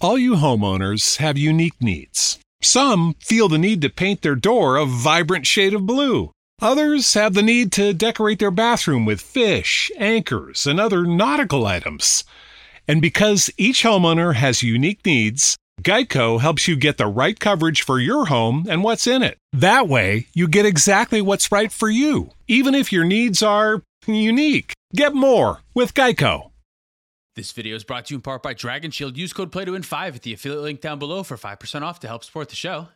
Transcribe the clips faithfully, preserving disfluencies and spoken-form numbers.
All you homeowners have unique needs. Some feel the need to paint their door a vibrant shade of blue. Others have the need to decorate their bathroom with fish, anchors, and other nautical items. And because each homeowner has unique needs, Geico helps you get the right coverage for your home and what's in it. That way, you get exactly what's right for you, even if your needs are unique. Get more with Geico. This video is brought to you in part by Dragon Shield. Use code play to win five at the affiliate link down below for five percent off to help support the show.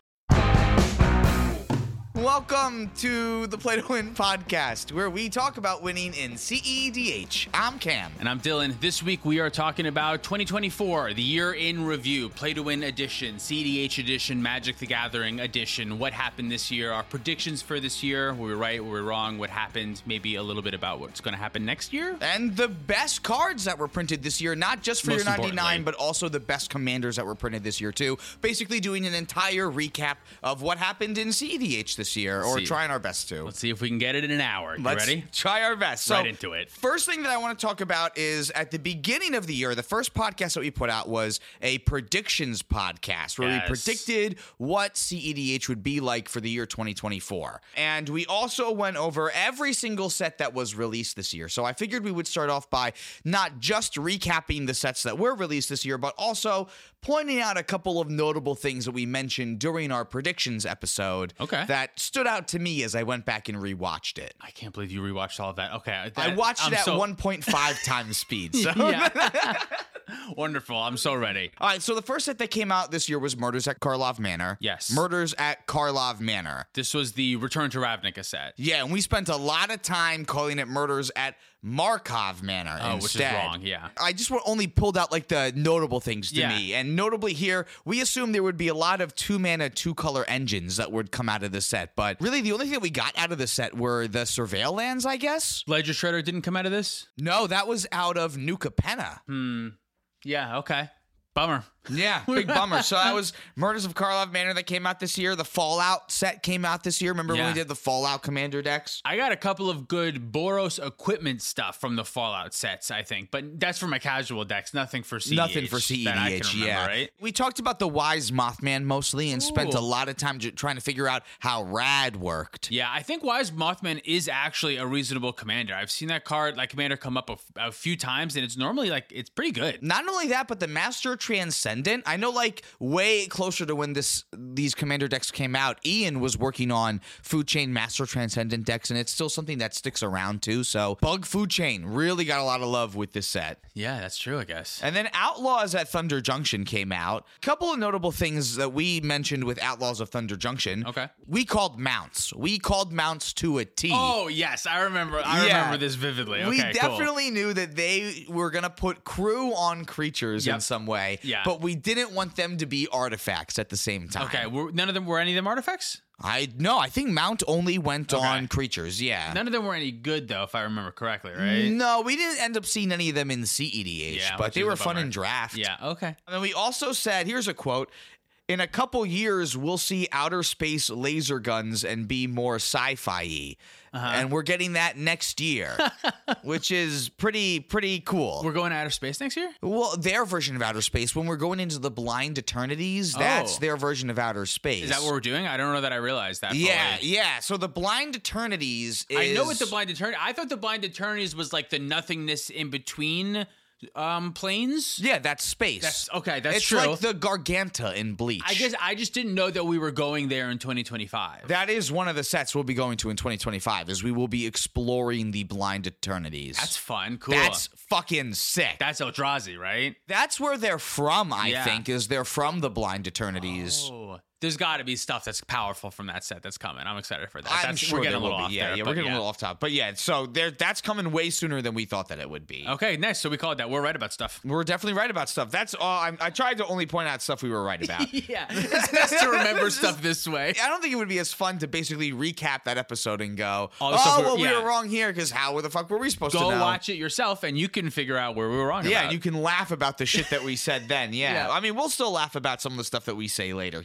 Welcome to the Play to Win podcast, where we talk about winning in C E D H. I'm Cam. And I'm Dylan. This week we are talking about twenty twenty-four, the year in review, Play to Win edition, C E D H edition, Magic the Gathering edition. What happened this year? Our predictions for this year. Were we right? Were we wrong? What happened? Maybe a little bit about what's going to happen next year. And the best cards that were printed this year, not just for Most your ninety-nine, but also the best commanders that were printed this year too. Basically doing an entire recap of what happened in C E D H this year, or see. trying our best to. Let's see if we can get it in an hour. You Let's ready? Try our best. So, right into it. First thing that I want to talk about is at the beginning of the year, the first podcast that we put out was a predictions podcast where Yes. we predicted what C E D H would be like for the year twenty twenty-four. And we also went over every single set that was released this year. So I figured we would start off by not just recapping the sets that were released this year, but also pointing out a couple of notable things that we mentioned during our predictions episode Okay. that stood out to me as I went back and rewatched it. I can't believe you rewatched all of that. Okay. I that- watched I'm it at so- one point five times speed. So. Yeah. Wonderful. I'm so ready. All right, so the first set that came out this year was Murders at Karlov Manor. Yes. Murders at Karlov Manor. This was the Return to Ravnica set. Yeah, and we spent a lot of time calling it Murders at Markov Manor Oh, instead. which is wrong, yeah. I just wa- only pulled out like the notable things to Yeah. me. And notably here, we assumed there would be a lot of two-mana, two-color engines that would come out of the set. But really, the only thing that we got out of the set were the Surveil lands, I guess? Ledger Shredder didn't come out of this? No, that was out of Nuka Penna. Hmm. Yeah, okay. Bummer. Yeah, big bummer. So that was Murders of Karlov Manor that came out this year. The Fallout set came out this year. Remember Yeah. when we did the Fallout Commander decks? I got a couple of good Boros equipment stuff from the Fallout sets, I think. But that's for my casual decks, nothing for C E D H. Nothing for C E D H, that I can remember, yeah. right? We talked about the Wise Mothman mostly and spent Ooh. a lot of time j- trying to figure out how Rad worked. Yeah, I think Wise Mothman is actually a reasonable commander. I've seen that card, like commander, come up a, f- a few times, and it's normally like it's pretty good. Not only that, but the Master Transcendent. I know, like, way closer to when this these commander decks came out, Ian was working on Food Chain Master Transcendent decks, and it's still something that sticks around too. So Bug Food Chain really got a lot of love with this set. Yeah, that's true, I guess. And then Outlaws at Thunder Junction came out. A couple of notable things that we mentioned with Outlaws of Thunder Junction. Okay. We called mounts. We called mounts to a T. Oh, yes, I remember. I Yeah. remember this vividly. Okay, we cool. definitely knew that they were going to put crew on creatures in Yep. some way, Yeah. but we didn't want them to be artifacts at the same time. Okay, were, none of them were any of them artifacts? I no, I think mount only went Okay. on creatures, yeah. None of them were any good, though, if I remember correctly, right? No, we didn't end up seeing any of them in C E D H, Yeah, but which they is were a fun bummer. in draft. Yeah, okay. And then we also said, here's a quote, in a couple years, we'll see outer space laser guns and be more sci-fi-y. Uh-huh. And we're getting that next year, which is pretty, pretty cool. We're going to outer space next year? Well, their version of outer space, when we're going into the blind eternities, that's Oh. their version of outer space. Is that what we're doing? I don't know that I realized that. Yeah, fully. yeah. So the blind eternities is... I know what the blind eternity. I thought the blind eternities was like the nothingness in between um planes. Yeah, that's space. That's okay. That's it's true. like the Garganta in Bleach. I guess I just didn't know that we were going there in twenty twenty-five. That is one of the sets we'll be going to in twenty twenty-five, is we will be exploring the blind eternities. That's fun. Cool. That's fucking sick. That's Eldrazi, right? That's where they're from, I Yeah. think, is they're from the blind eternities. Oh, there's got to be stuff that's powerful from that set that's coming. I'm excited for that. I'm that's, sure we're getting there a little will off be. Yeah, there, yeah, but we're getting yeah. a little off top. But yeah, so there, that's coming way sooner than we thought that it would be. Okay, nice. So we call it that. We're right about stuff. We're definitely right about stuff. That's all. I'm, I tried to only point out stuff we were right about. Yeah, it's best to remember stuff this way. I don't think it would be as fun to basically recap that episode and go, All oh, the stuff we- well, we yeah. were wrong here because how the fuck were we supposed Go to know? watch it yourself, and you can figure out where we were wrong. Yeah, about. and you can laugh about the shit that we said then. Yeah. Yeah. I mean, we'll still laugh about some of the stuff that we say later here, Okay.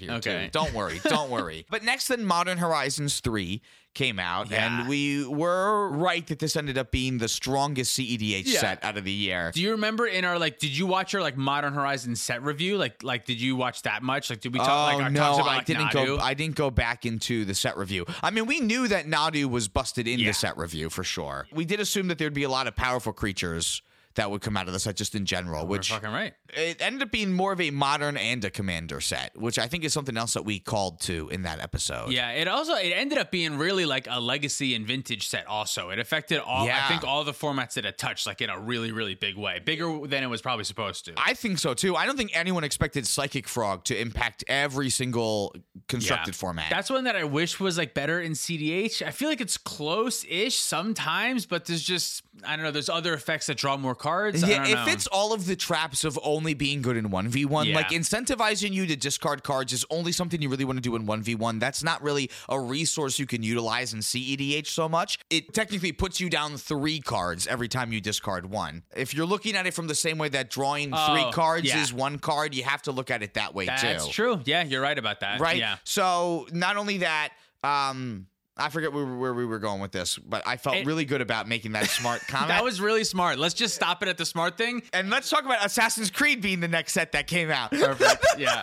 right. Don't worry. Don't worry. But next, then Modern Horizons three came out, Yeah. and we were right that this ended up being the strongest C E D H Yeah. set out of the year. Do you remember in our like? Did you watch our like Modern Horizons set review? Like, like did you watch that much? Like, did we talk? Oh like, our no, talks about, I like, didn't Nadu? go. I didn't go back into the set review. I mean, we knew that Nadu was busted in Yeah. the set review for sure. We did assume that there'd be a lot of powerful creatures that would come out of the set just in general, We're which fucking right. it ended up being more of a modern and a commander set, which I think is something else that we called to in that episode. Yeah, it also it ended up being really like a legacy and vintage set. Also, it affected all. Yeah. I think all the formats that it touched, like in a really really big way, bigger than it was probably supposed to. I think so too. I don't think anyone expected Psychic Frog to impact every single constructed Yeah. format. That's one that I wish was like better in C D H. I feel like it's close-ish sometimes, but there's just I don't know. There's other effects that draw more cards. I Yeah, don't it know. fits all of the traps of only being good in one v one. Yeah. Like incentivizing you to discard cards is only something you really want to do in one v one. That's not really a resource you can utilize in C E D H so much. It technically puts you down three cards every time you discard one. If you're looking at it from the same way that drawing Oh, three cards yeah. is one card, you have to look at it that way too. That's true. Yeah, you're right about that. Right? Yeah. So not only that, um, I forget where, where we were going with this, but I felt It- really good about making that smart comment. That was really smart. Let's just stop it at the smart thing. and let's talk about Assassin's Creed being the next set that came out. Perfect. Yeah.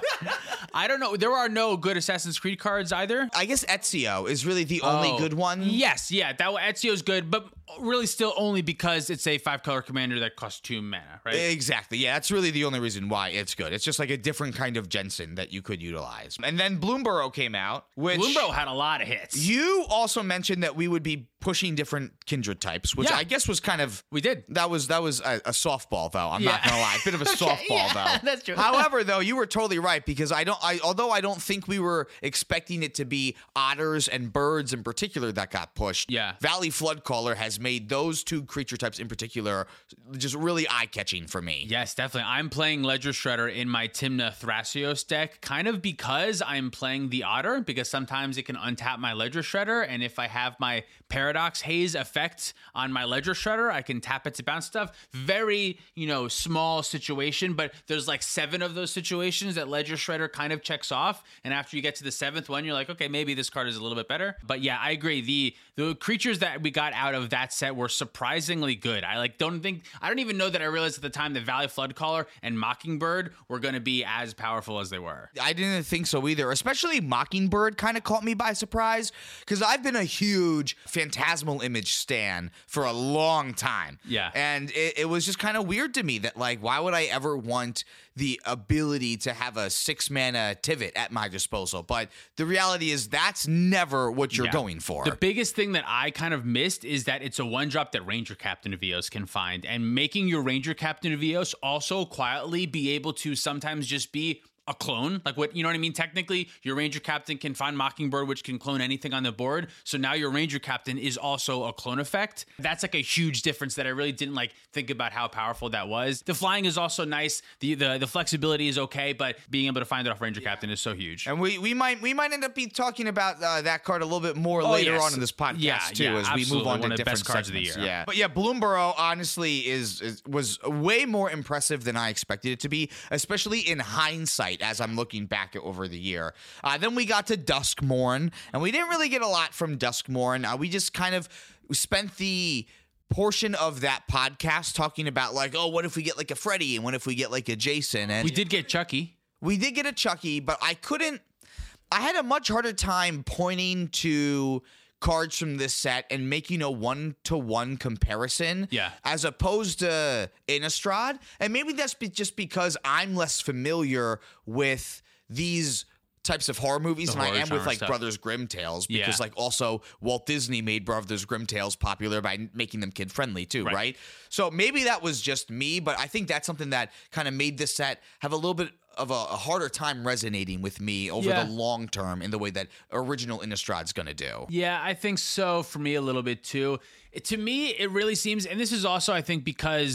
I don't know. There are no good Assassin's Creed cards either. I guess Ezio is really the only Oh, good one. Yes, yeah, that Ezio's good, but really still only because it's a five color commander that costs two mana, right? Exactly. Yeah, that's really the only reason why it's good. It's just like a different kind of Jensen that you could utilize. And then Bloomborough came out, which Bloomborough had a lot of hits. you also mentioned that we would be pushing different Kindred types, which Yeah. I guess was kind of We did. That was that was a, a softball, though. I'm not Yeah. gonna lie, a bit of a softball, yeah, though. that's true. However, though, you were totally right because I don't. I although I don't think we were expecting it to be otters and birds in particular that got pushed. Yeah. Valley Floodcaller has made those two creature types in particular just really eye catching for me. Yes, definitely. I'm playing Ledger Shredder in my Tymna Thrasios deck, kind of because I'm playing the Otter, because sometimes it can untap my Ledger Shredder, and if I have my Paradox Haze effect on my Ledger Shredder, I can tap it to bounce stuff. Very, you know, small situation, but there's like seven of those situations that Ledger Shredder kind of checks off, and after you get to the seventh one, you're like, okay, maybe this card is a little bit better. But yeah, I agree. The the creatures that we got out of that set were surprisingly good. I like don't think I don't even know that I realized at the time that Valley Floodcaller and Mockingbird were going to be as powerful as they were. I didn't think so either, especially Mockingbird kind of caught me by surprise because I've been a huge Phantasmal Image stan for a long time. Yeah. And it, it was just kind of weird to me that, like, why would I ever want the ability to have a six mana Tivit at my disposal? But the reality is that's never what you're Yeah. going for. The biggest thing that I kind of missed is that it's a one drop that Ranger Captain of Eos can find, and making your Ranger Captain of Eos also quietly be able to sometimes just be a clone, like what, you know what I mean? Technically, your Ranger Captain can find Mockingbird, which can clone anything on the board. So now your Ranger Captain is also a clone effect. That's like a huge difference that I really didn't like think about how powerful that was. The flying is also nice. The the, the flexibility is okay, but being able to find it off Ranger Captain is so huge. And we, we might we might end up be talking about uh, that card a little bit more Oh, later yes. on in this podcast Yeah, too, yeah, as we move absolutely. on to One of the different best cards of the segments. year. Yeah, but yeah, Bloomborough honestly is, is was way more impressive than I expected it to be, especially in hindsight as I'm looking back over the year. Uh, then we got to Duskmourn, and we didn't really get a lot from Duskmourn. Uh, we just kind of spent the portion of that podcast talking about like, oh, what if we get like a Freddy, and what if we get like a Jason? And We did get Chucky. we did get a Chucky, but I couldn't. I had a much harder time pointing to cards from this set and making a one-to-one comparison. Yeah. As opposed to Innistrad. And maybe that's be- just because I'm less familiar with these types of horror movies The than I horror am with genre like stuff. Brothers Grimm tales, because Yeah. like also Walt Disney made Brothers Grimm tales popular by making them kid friendly too, right. Right. So maybe that was just me, but I think that's something that kind of made this set have a little bit of a, a harder time resonating with me over Yeah. the long term in the way that original Innistrad's gonna do. Yeah, I think so for me a little bit too. It- to me, it really seems, and this is also, I think, because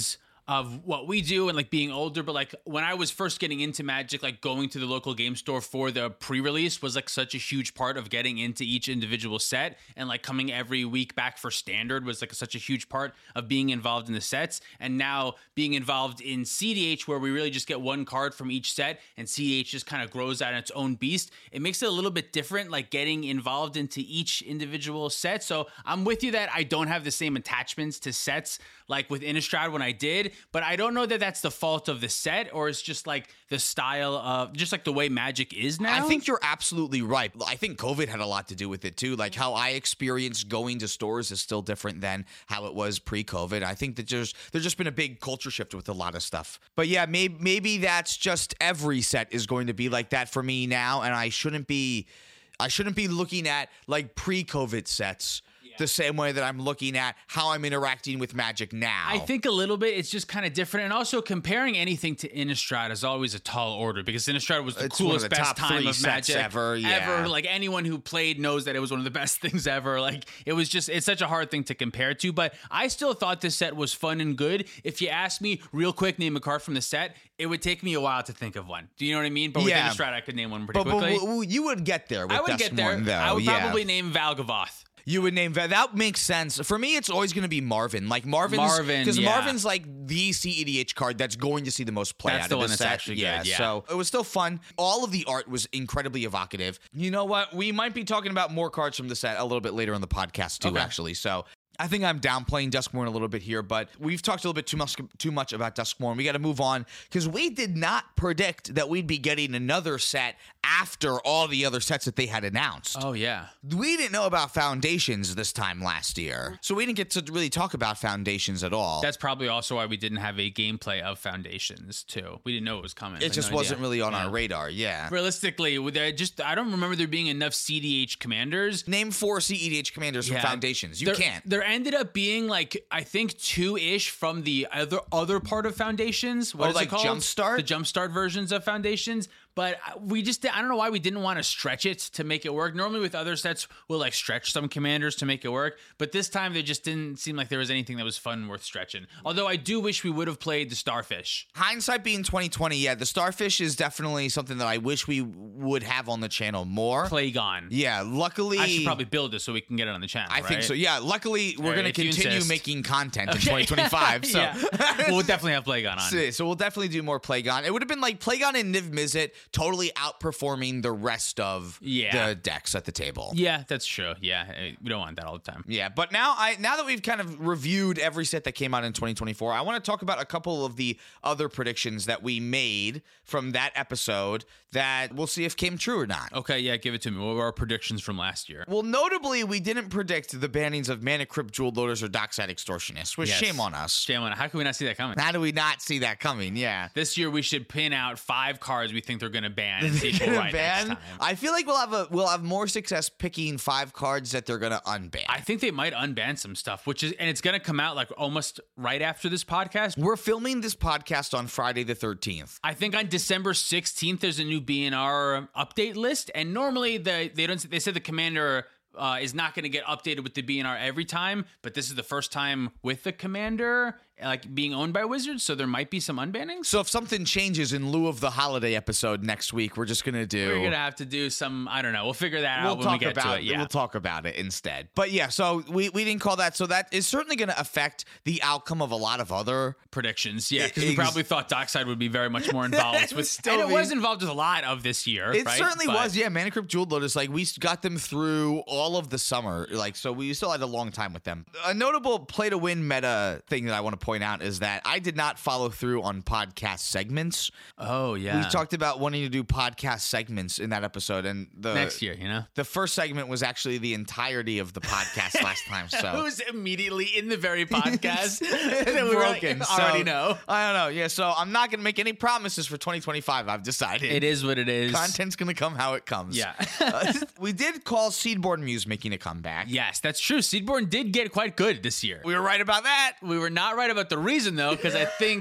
of what we do and like being older, but like when I was first getting into Magic, like going to the local game store for the pre-release was like such a huge part of getting into each individual set, and like coming every week back for standard was like such a huge part of being involved in the sets. And now being involved in C D H, where we really just get one card from each set and C D H just kind of grows out its own beast, it makes it a little bit different, like getting involved into each individual set. So I'm with you that I don't have the same attachments to sets like with Innistrad when I did, but I don't know that that's the fault of the set, or it's just like the style of just like the way Magic is now. I think you're absolutely right. I think COVID had a lot to do with it too. Like how I experienced going to stores is still different than how it was pre-COVID. I think that there's there's just been a big culture shift with a lot of stuff. But yeah, maybe maybe that's just every set is going to be like that for me now, and I shouldn't be I shouldn't be looking at like pre-COVID sets the same way that I'm looking at how I'm interacting with Magic now. I think a little bit, it's just kind of different. And also comparing anything to Innistrad is always a tall order, because Innistrad was the it's coolest, one of the best top time three of sets Magic ever. Yeah. ever. Like anyone who played knows that it was one of the best things ever. Like it was just, it's such a hard thing to compare to, but I still thought this set was fun and good. If you asked me real quick, name a card from the set, it would take me a while to think of one. Do you know what I mean? But with Yeah. Innistrad, I could name one pretty but, quickly. but, but you would get there with I would Duskmourn, get there. though. I would yeah. probably name Valgavoth. You would name that. That makes sense. For me, it's always going to be Marvin. Like Marvin's, Marvin, because yeah. Marvin's like the C E D H card that's going to see the most play That's out the of one this that's set. actually yeah, good, yeah. So it was still fun. All of the art was incredibly evocative. You know what? We might be talking about more cards from the set a little bit later in the podcast too. Okay. Actually, so. I think I'm downplaying Duskmourn a little bit here, but we've talked a little bit too much too much about Duskmourn. We got to move on, because we did not predict that we'd be getting another set after all the other sets that they had announced. Oh, yeah. We didn't know about Foundations this time last year, so we didn't get to really talk about Foundations at all. That's probably also why we didn't have a gameplay of Foundations, too. We didn't know it was coming. it Like, just no wasn't idea. really on Yeah. our radar, yeah. Realistically, with there just I don't remember there being enough C D H commanders. Name four C E D H commanders Yeah. from Foundations. You there, can't. There ended up being like I think two-ish from the other other part of Foundations. What Oh, is like it called? Jumpstart? The Jumpstart versions of Foundations. But we just, I don't know why we didn't want to stretch it to make it work. Normally with other sets, we'll like stretch some commanders to make it work. But this time, there just didn't seem like there was anything that was fun worth stretching. Although I do wish we would have played the Starfish. Hindsight being twenty twenty, yeah, the Starfish is definitely something that I wish we would have on the channel more. Plague-On. Yeah, luckily. I should probably build this so we can get it on the channel, I think right? so. Yeah, luckily we're All right, going to if you continue insist. making content in Okay. twenty twenty-five. So. Yeah. We'll definitely have Plague-On on. So, so we'll definitely do more Plague-On. It would have been like Plague-On and Niv Mizzet totally outperforming the rest of Yeah. the decks at the table. Yeah, that's true. Yeah, eh, we don't want that all the time. Yeah, but now I now that we've kind of reviewed every set that came out in twenty twenty-four, I want to talk about a couple of the other predictions that we made from that episode that we'll see if came true or not. Okay, yeah, give it to me. What were our predictions from last year? Well, notably, we didn't predict the bannings of Mana Crypt, Jeweled Lotus, or Dockside Extortionist, which Yes. shame on us. Shame on it. How can we not see that coming? How do we not see that coming? Yeah. This year we should pin out five cards we think they're going to ban and see if we'll right Ban? next time. I feel like we'll have a we'll have more success picking five cards that they're gonna unban. I think they might unban some stuff, which is, and it's going to come out like almost right after this podcast. We're filming this podcast on Friday the thirteenth. I think on December sixteenth there's a new B N R update list, and normally they they don't they said the commander uh, is not going to get updated with the B N R every time, but this is the first time with the commander like being owned by Wizards, so there might be some unbannings. So if something changes in lieu of the holiday episode next week, we're just gonna do. We're gonna have to do some. I don't know. We'll figure that We'll out when talk we get about to it. Yeah. We'll talk about it instead. But yeah, so we, we didn't call that. So that is certainly going to affect the outcome of a lot of other. Predictions, yeah, because we Ex- probably thought Dockside would be very much more involved with, Still and it be- was involved with a lot of this year. It right? certainly But- was, yeah. Mana Crypt, Jeweled Lotus, like we got them through all of the summer, like so we still had a long time with them. A notable play to win meta thing that I want to point out is that I did not follow through on podcast segments. Oh yeah, We talked about wanting to do podcast segments in that episode, and the next year, you know. the first segment was actually the entirety of the podcast last time. It So was immediately in the very podcast that we were like, broken. already So, know. I don't know. Yeah, so I'm not gonna make any promises for twenty twenty-five. I've decided It is what it is. content's gonna come how it comes. Yeah. Uh, we did call Seedborn Muse making a comeback. Yes, that's true. Seedborn did get quite good this year. We were right about that. We were not right about the reason though, because I think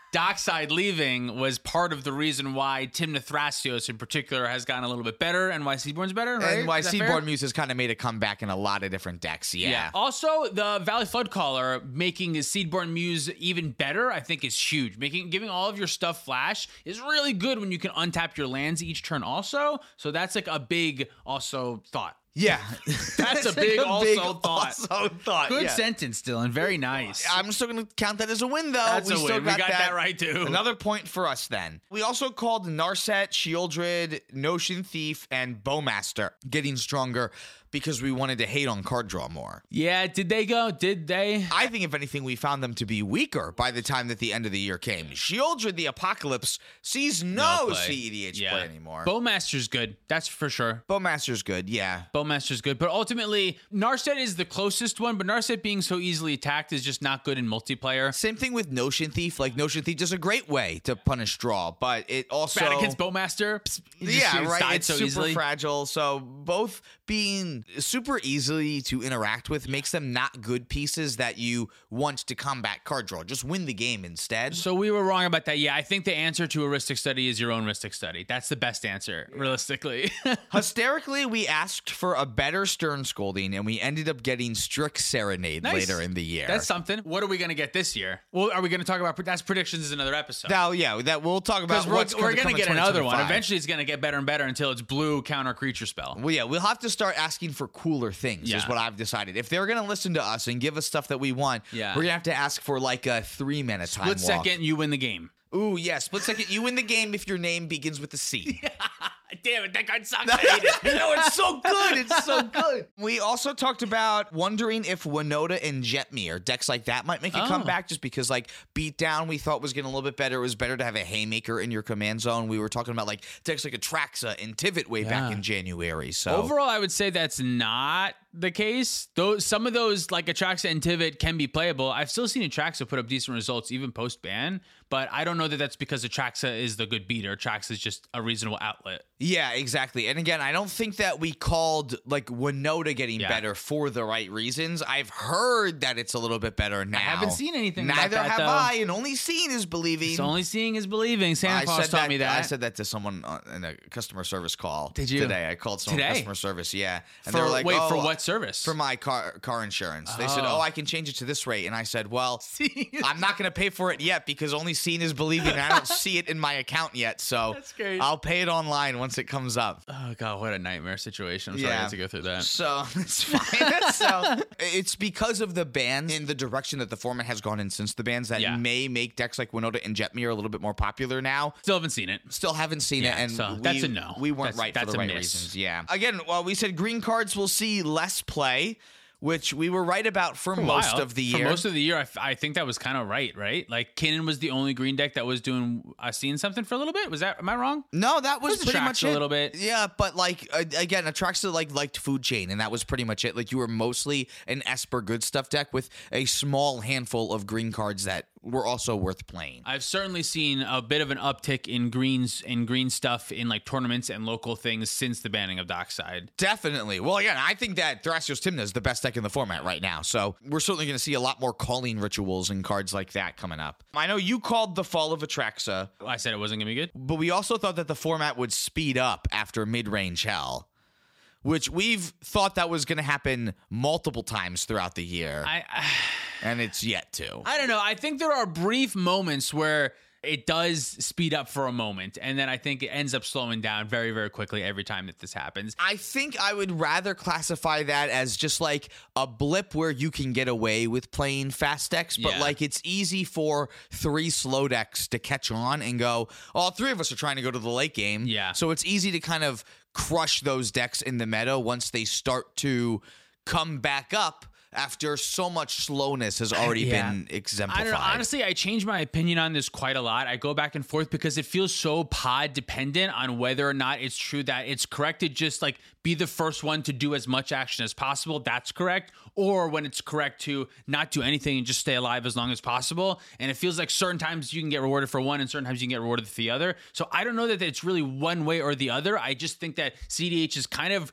Dockside leaving was part of the reason why Tymna Thrasios in particular has gotten a little bit better and why Seaborn's better, right? And why Is that fair? Seaborn Muse has kind of made a comeback in a lot of different decks, yeah. Yeah. Also, the Valley Floodcaller making the Seedborn Muse even better, I think, is huge. Making giving all of your stuff flash is really good when you can untap your lands each turn also. So that's like a big also thought. Yeah. That's a big like also big thought. Also thought. Good yeah. sentence, Dylan. Very nice. I'm still going to count that as a win, though. That's we a still win. got, We got that right, too. Another point for us, then. We also called Narset, Shieldred, Notion Thief, and Bowmaster getting stronger because we wanted to hate on card draw more. Yeah, did they go? Did they? I think, if anything, we found them to be weaker by the time that the end of the year came. Shieldred the Apocalypse sees no, No play. C E D H Yeah. play anymore. Bowmaster's good. That's for sure. Bowmaster's good, yeah. Bowmaster's good. But ultimately, Narset is the closest one, but Narset being so easily attacked is just not good in multiplayer. Same thing with Notion Thief. Like, Notion Thief is a great way to punish draw, but it also... Bad against Bowmaster. He just Yeah, gets right. died It's so super easily. fragile. So both being super easily to interact with makes them not good pieces that you want to combat card draw. Just win the game instead. So we were wrong about that. Yeah, I think the answer to a Ristic Study is your own Ristic Study. That's the best answer, realistically. Hysterically, we asked for a better Stern Scolding, and we ended up getting Strix Serenade Nice. later in the year. That's something. What are we going to get this year? Well, are we going to talk about that's predictions is another episode? Now, yeah, that we'll talk about. Because we're, what's we're going going to to come in get another one. twenty twenty-five. Eventually, it's going to get better and better until it's blue counter creature spell. Well, yeah, we'll have to start asking for cooler things, is Yeah. what I've decided. If they're going to listen to us and give us stuff that we want, Yeah. we're going to have to ask for like a three minute time Split walk. second, you win the game. Ooh, yeah, split second. You win the game if your name begins with a C. Damn it, that card sucks. I hate it. No, it's so good. It's so good. We also talked about wondering if Winota and Jetmir, decks like that, might make a Oh. comeback just because, like, Beatdown we thought was getting a little bit better. It was better to have a Haymaker in your command zone. We were talking about, like, decks like Atraxa and Tivit way back Yeah. in January. So Overall, I would say that's not the case. Those some of those like Atraxa and Tivit can be playable. I've still seen Atraxa put up decent results even post ban, but I don't know that that's because Atraxa is the good beater. Atraxa is just a reasonable outlet. yeah, exactly. And again, I don't think that we called, like, Winota getting Yeah. better for the right reasons. I've heard that it's a little bit better now. I haven't seen anything about Neither that, have though. I, and only seeing is believing. So only seeing is believing. Santa I Claus said taught that, me that. I said that to someone on, in a customer service call. Did you? Today? I called someone Today? customer service. Yeah, and For- they were like, wait, oh, for what service? For my car car insurance. They said, Oh. "Oh, I can change it to this rate," and I said, "Well, I'm not going to pay for it yet because only seeing is believing. And I don't see it in my account yet, so That's great. I'll pay it online once it comes up." Oh god, what a nightmare situation. I'm sorry I Yeah. had to go through that. So it's fine. so it's because of the bans in the direction that the format has gone in since the bans that Yeah. may make decks like Winota and Jetmir a little bit more popular now. Still haven't seen it. Still haven't seen Yeah, it, and so we, that's a no. we weren't That's- right that's for the a right miss. reasons. Yeah. Again, well, we said green cards will see less play, which we were right about for, For a most while. of the For year. most of the year, I, f- I think that was kind of right, right? Like Kinnan was the only green deck that was doing uh, seeing something for a little bit. Was that? Am I wrong? no, that was It was pretty Atraxa much a it. little bit. Yeah, but like uh, again, Atraxa like liked food chain, and that was pretty much it. Like you were mostly an Esper good stuff deck with a small handful of green cards that were also worth playing. I've certainly seen a bit of an uptick in greens in green stuff in like tournaments and local things since the banning of Dockside. Definitely. Well, again, I think that Thrasios Tymna is the best deck in the format right now. So we're certainly going to see a lot more calling rituals and cards like that coming up. I know you called the fall of Atraxa, I said it wasn't gonna be good. but we also thought that the format would speed up after mid-range hell, which we've thought that was going to happen multiple times throughout the year, I, I and it's yet to. I don't know. I think there are brief moments where it does speed up for a moment, and then I think it ends up slowing down very, very quickly every time that this happens. I think I would rather classify that as just like a blip where you can get away with playing fast decks, but Yeah. like it's easy for three slow decks to catch on and go, all three of us are trying to go to the late game. Yeah. So it's easy to kind of crush those decks in the meta once they start to come back up after so much slowness has already Yeah. been exemplified. I don't know. Honestly, I change my opinion on this quite a lot. I go back and forth because it feels so pod dependent on whether or not it's true that it's correct to just like be the first one to do as much action as possible. That's correct. Or when it's correct to not do anything and just stay alive as long as possible. And it feels like certain times you can get rewarded for one and certain times you can get rewarded for the other. So I don't know that it's really one way or the other. I just think that C D H is kind of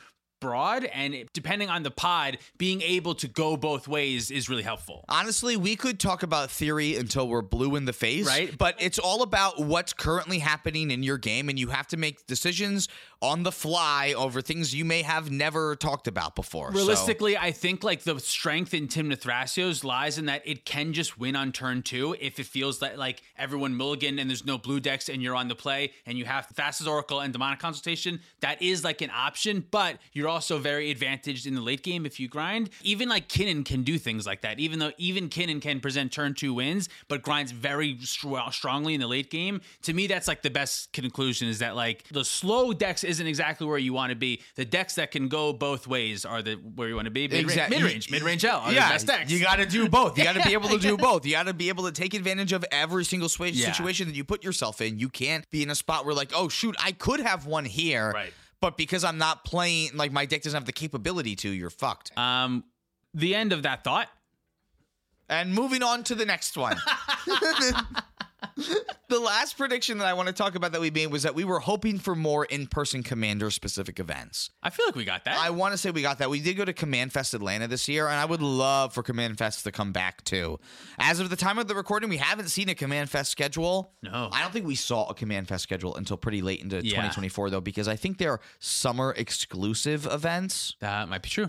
broad, and it, depending on the pod, being able to go both ways is really helpful. Honestly, we could talk about theory until we're blue in the face, right? But it's all about what's currently happening in your game, and you have to make decisions on the fly over things you may have never talked about before. Realistically, so. I think like the strength in Tymna Thrasios lies in that it can just win on turn two if it feels that like everyone mulligan and there's no blue decks and you're on the play and you have Thassa's Oracle and Demonic Consultation. That is like an option, but you're also very advantaged in the late game if you grind. Even like Kinnan can do things like that, even though even Kinnan can present turn two wins, but grinds very str- strongly in the late game. To me, that's like the best conclusion is that like the slow decks isn't exactly where you want to be. The decks that can go both ways are the where you want to be. Mid-range, exactly. mid-range, mid-range L are yeah, the best decks. You got to do both. You got to be able to do both. You got to be able to take advantage of every single sw- yeah. situation that you put yourself in. You can't be in a spot where like, oh shoot, I could have one here, right? But because I'm not playing, like my deck doesn't have the capability to, you're fucked. Um, the end of that thought. And moving on to the next one. The last prediction that I want to talk about that we made was that we were hoping for more in-person Commander-specific events. I feel like we got that. I want to say we got that. We did go to Command Fest Atlanta this year, and I would love for Command Fest to come back too. As of the time of the recording, we haven't seen a Command Fest schedule. No. I don't think we saw a Command Fest schedule until pretty late into Yeah. twenty twenty-four, though, because I think they're summer-exclusive events. That might be true.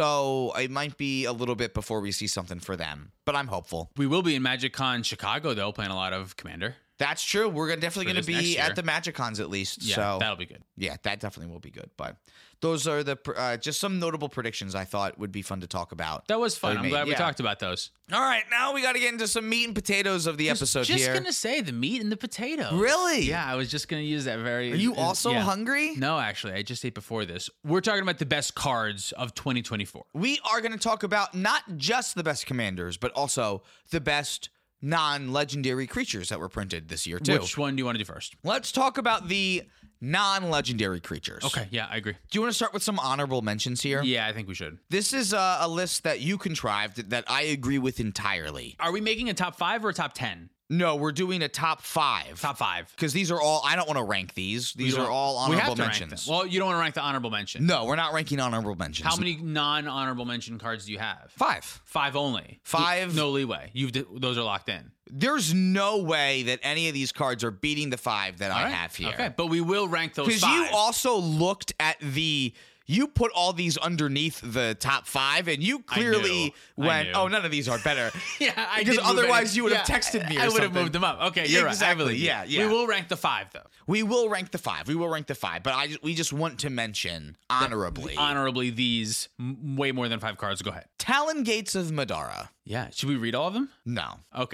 So it might be a little bit before we see something for them, but I'm hopeful. We will be in MagicCon Chicago, though, playing a lot of Commander. That's true. We're gonna- definitely For going to this next be year. at the MagicCons at least. Yeah, so that'll be good. yeah, that definitely will be good. But those are the pr- uh, just some notable predictions I thought would be fun to talk about. That was fun. we I'm made, glad we yeah. talked about those. All right, now we got to get into some meat and potatoes of the episode just here. gonna say the meat and the potatoes. Really? Yeah, I was just gonna use that very. Are you uh, also yeah. hungry? No, actually, I just ate before this. We're talking about the best cards of twenty twenty-four. We are going to talk about not just the best commanders, but also the best non-legendary creatures that were printed this year too. Which one do you want to do first? Let's talk about the non-legendary creatures. Okay, yeah, I agree. Do you want to start with some honorable mentions here? Yeah, I think we should. This is a, a list that you contrived that I agree with entirely. Are we making a top five or a top ten? No, we're doing a top five. Top five. Because these are all, I don't want to rank these. These We are don't- all we have honorable to rank mentions. them. Well, you don't want to rank the honorable mention. No, we're not ranking honorable mentions. How many non-honorable mention cards do you have? Five. Five only. Five. No leeway. You've those are locked in. There's no way that any of these cards are beating the five that I All right. have here. Okay, but we will rank those Because five. you also looked at the. You put all these underneath the top five, and you I clearly knew. I went, knew. "Oh, none of these are better." yeah, I Because did move otherwise it. you would have Yeah, texted me or I would have something. moved them up. Okay, you're Exactly, right. I believe you. yeah, yeah. We will rank the five though. We will rank the five. We will rank the five, but I just, we just want to mention honorably Honorably, these m- way more than five cards. Go ahead. Talon Gates of Madara. Yeah. Should we read all of them? No, Okay.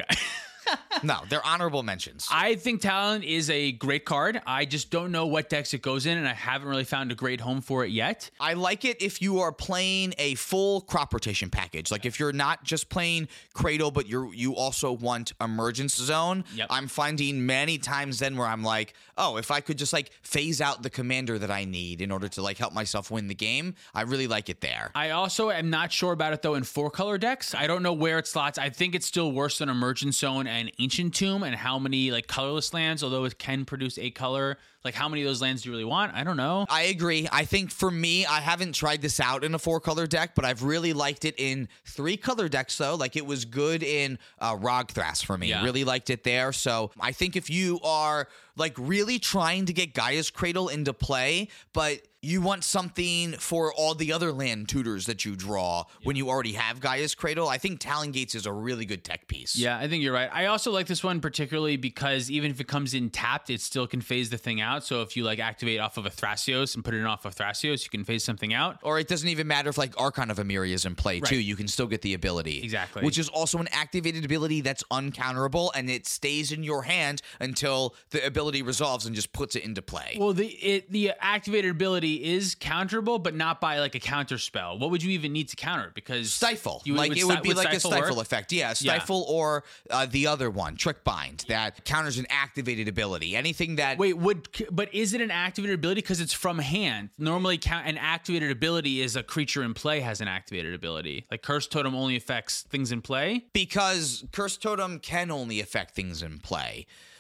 no, they're honorable mentions. I think Talon is a great card. I just don't know what decks it goes in, and I haven't really found a great home for it yet. I like it if you are playing a full crop rotation package. Like if you're not just playing Cradle, but you're you also want Emergence Zone. Yep. I'm finding many times then where I'm like, oh, if I could just like phase out the commander that I need in order to like help myself win the game, I really like it there. I also am not sure about it though in four color decks. I don't know where it slots. I think it's still worse than Emergent Zone and Ancient Tomb, and how many like colorless lands, although it can produce a color. Like how many of those lands do you really want? I don't know. I agree. I think for me, I haven't tried this out in a four color deck, but I've really liked it in three color decks though. Like it was good in uh, Rogthras for me. Yeah. Really liked it there. So I think if you are like really trying to get Gaia's Cradle into play, but you want something for all the other land tutors that you draw when you already have Gaia's Cradle, I think Talon Gates is a really good tech piece. Yeah, I think you're right. I also like this one particularly because even if it comes in tapped, it still can phase the thing out. So if you like activate off of a Thrasios and put it off of Thrasios, you can phase something out. Or it doesn't even matter if like Archon of Emiria is in play too. Right. You can still get the ability. Exactly. Which is also an activated ability that's uncounterable and it stays in your hand until the ability resolves and just puts it into play. Well, the it, the activated ability is counterable, but not by like a counter spell. What would you even need to counter it? Because Stifle. you- like it would sti- be like a Stifle stifle work? effect. Yeah, stifle or uh, the other one, Trick Bind, that counters an activated ability. Anything that Wait, would but is it an activated ability because it's from hand? Normally, count an activated ability is a creature in play has an activated ability. Like Curse Totem only affects things in play. because Curse Totem can only affect things in play.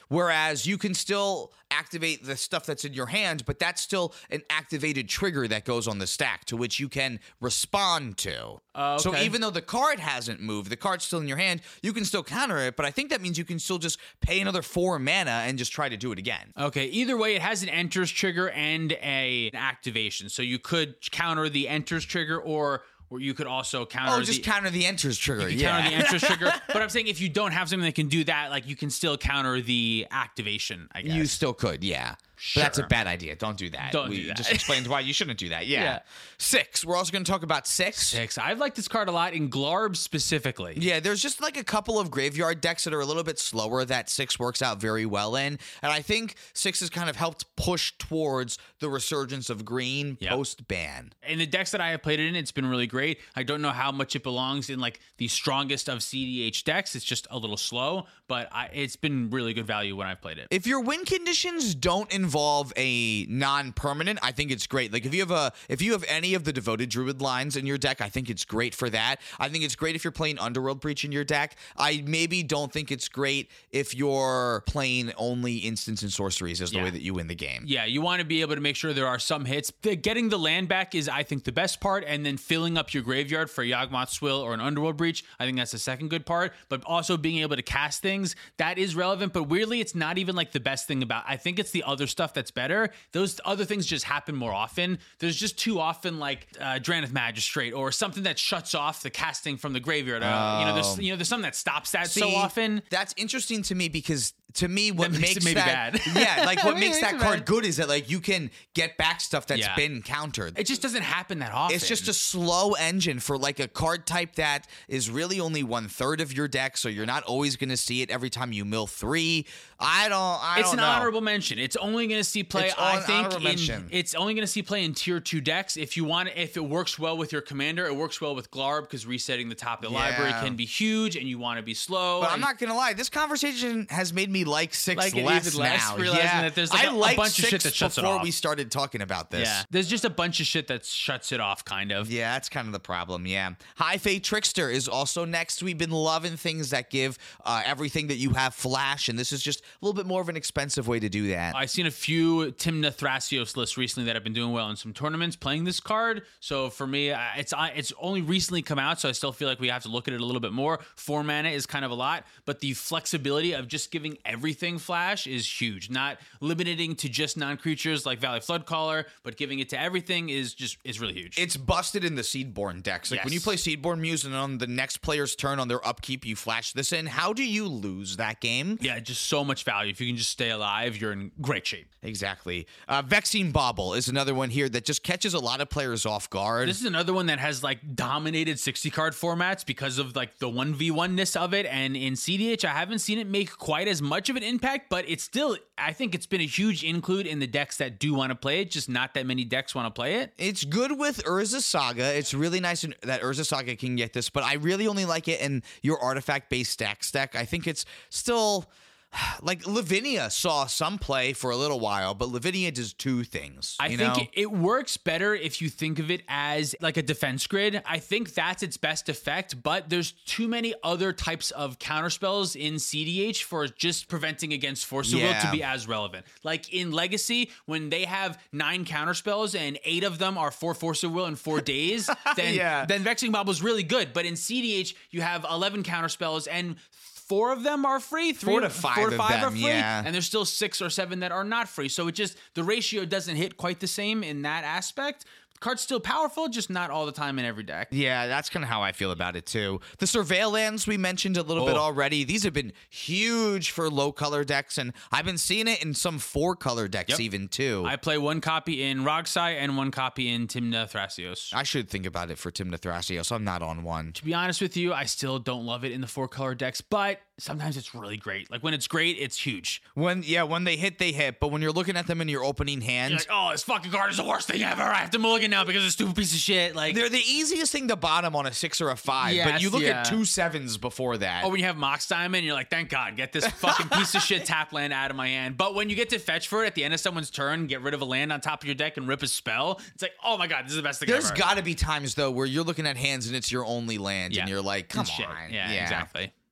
Whereas you can still activate the stuff that's in your hand, but that's still an activated trigger that goes on the stack to which you can respond to. Uh, okay. So even though the card hasn't moved, the card's still in your hand, you can still counter it, but I think that means you can still just pay another four mana and just try to do it again. Okay, either way, it has an enters trigger and a, an activation. So you could counter the enters trigger, or or you could also counter Oh, just the, counter the enters trigger. you can Yeah. counter the enters trigger. But I'm saying if you don't have something that can do that, like you can still counter the activation, I guess. You still could, yeah. Sure. But that's a bad idea. Don't do that. Don't we do that. just explained why you shouldn't do that. Yeah. Yeah. Six. We're also going to talk about six. Six. I like this card a lot in Glarb specifically. Yeah, there's just like a couple of graveyard decks that are a little bit slower that six works out very well in. And I think six has kind of helped push towards the resurgence of green Yep. post-ban. In the decks that I have played it in, it's been really great. I don't know how much it belongs in like the strongest of C D H decks. It's just a little slow, but I, it's been really good value when I've played it. If your win conditions don't involve a non-permanent, I think it's great. Like if you have a if you have any of the Devoted Druid lines in your deck, I think it's great for that. I think it's great if you're playing Underworld Breach in your deck. I maybe don't think it's great if you're playing only instants and sorceries as the Yeah. way that you win the game. Yeah, you want to be able to make sure there are some hits. The, getting the land back is, I think, the best part, and then filling up your graveyard for Yawgmoth Swill or an Underworld Breach, I think that's the second good part. But also being able to cast things, that is relevant, but weirdly, it's not even like the best thing about I think it's the other stuff that's better. Those other things just happen more often. There's just too often like uh, Drannith Magistrate or something that shuts off the casting from the graveyard. Uh, you know, there's you know there's something that stops that so See, often. That's interesting to me because to me what That makes it makes maybe that bad. yeah, like what It makes makes that it card bad. good is that like you can get back stuff that's Yeah. been countered. It just doesn't happen that often. It's just a slow engine for like a card type that is really only one third of your deck, so you're not always going to see it every time you mill three. I don't. I It's don't an know. honorable mention. It's only going to see play. It's I an think honorable in, mention. it's only going to see play in tier two decks. If you want, if it works well with your commander, it works well with Glarb because resetting the top of the Yeah. library can be huge, and you want to be slow. But I'm and- not gonna lie. This conversation has made me like six Like it less even less, now. realizing yeah, that there's, like, I a- a liked bunch of six shit that shuts it before off. we started talking about this. Yeah, there's just a bunch of shit that shuts it off, kind of. Yeah, that's kind of the problem. Yeah. High Fate Trickster is also next. We've been loving things that give uh, everything that you have flash, and this is just a little bit more of an expensive way to do that. I've seen a few Timna Thrasios lists recently that have been doing well in some tournaments playing this card. So for me, uh, it's uh, it's only recently come out, so I still feel like we have to look at it a little bit more. Four mana is kind of a lot, but the flexibility of just giving everything flash is huge. Not limiting to just non-creatures like Valley Floodcaller, but giving it to everything is just is really huge. It's busted in the Seedborn decks. Like when you Yes. play Seedborn Muse and on the next player's turn on their upkeep, you flash this in. How do you lose that game? yeah, just so much value. If you can just stay alive, you're in great shape. Exactly. Uh, Vexing Bauble is another one here that just catches a lot of players off guard. This is another one that has like dominated sixty card formats because of like the one v one ness of it. And in C D H, I haven't seen it make quite as much of an impact, but it's still, I think it's been a huge include in the decks that do want to play it. Just not that many decks want to play it. It's good with Urza Saga. It's really nice in- that Urza Saga can get this, but I really only like it in your artifact-based stacks deck. I think it's still... Like, Lavinia saw some play for a little while, but Lavinia does two things. I you think know? it, it works better if you think of it as like a defense grid. I think that's its best effect, but there's too many other types of counterspells in C D H for just preventing against Force of Will Yeah. to be as relevant. Like in Legacy, when they have nine counterspells and eight of them are for Force of Will in four days, then, Yeah. then Vexing Bauble is really good. But in C D H, you have eleven counterspells and four of them are free. Three Four to of- five four to of five them, are free, yeah. and there's still six or seven that are not free. So it just the ratio doesn't hit quite the same in that aspect. The card's still powerful, just not all the time in every deck. Yeah, that's kind of how I feel about it too. The Surveillance we mentioned a little bit Oh. already. These have been huge for low color decks, and I've been seeing it in some four color decks Yep. even too. I play one copy in Rogsai and one copy in Timna Thrasios. I should think about it for Timna Thrasios. I'm not on one. To be honest with you, I still don't love it in the four color decks, but sometimes it's really great. Like when it's great, it's huge. When yeah, when they hit, they hit. But when you're looking at them in your opening hand, You're like, oh, this fucking card is the worst thing ever. I have to mulligan now because it's a stupid piece of shit. Like, they're the easiest thing to bottom on a six or a five. Yes, but you look yeah. at two sevens before that. or when you have Mox Diamond, you're like, thank God, get this fucking piece of shit tap land out of my hand. But when you get to fetch for it at the end of someone's turn, get rid of a land on top of your deck and rip a spell, it's like, oh my God, this is the best thing There's ever. got to be times though where you're looking at hands and it's your only land, Yeah. and you're like, come Shit. on, Yeah, exactly.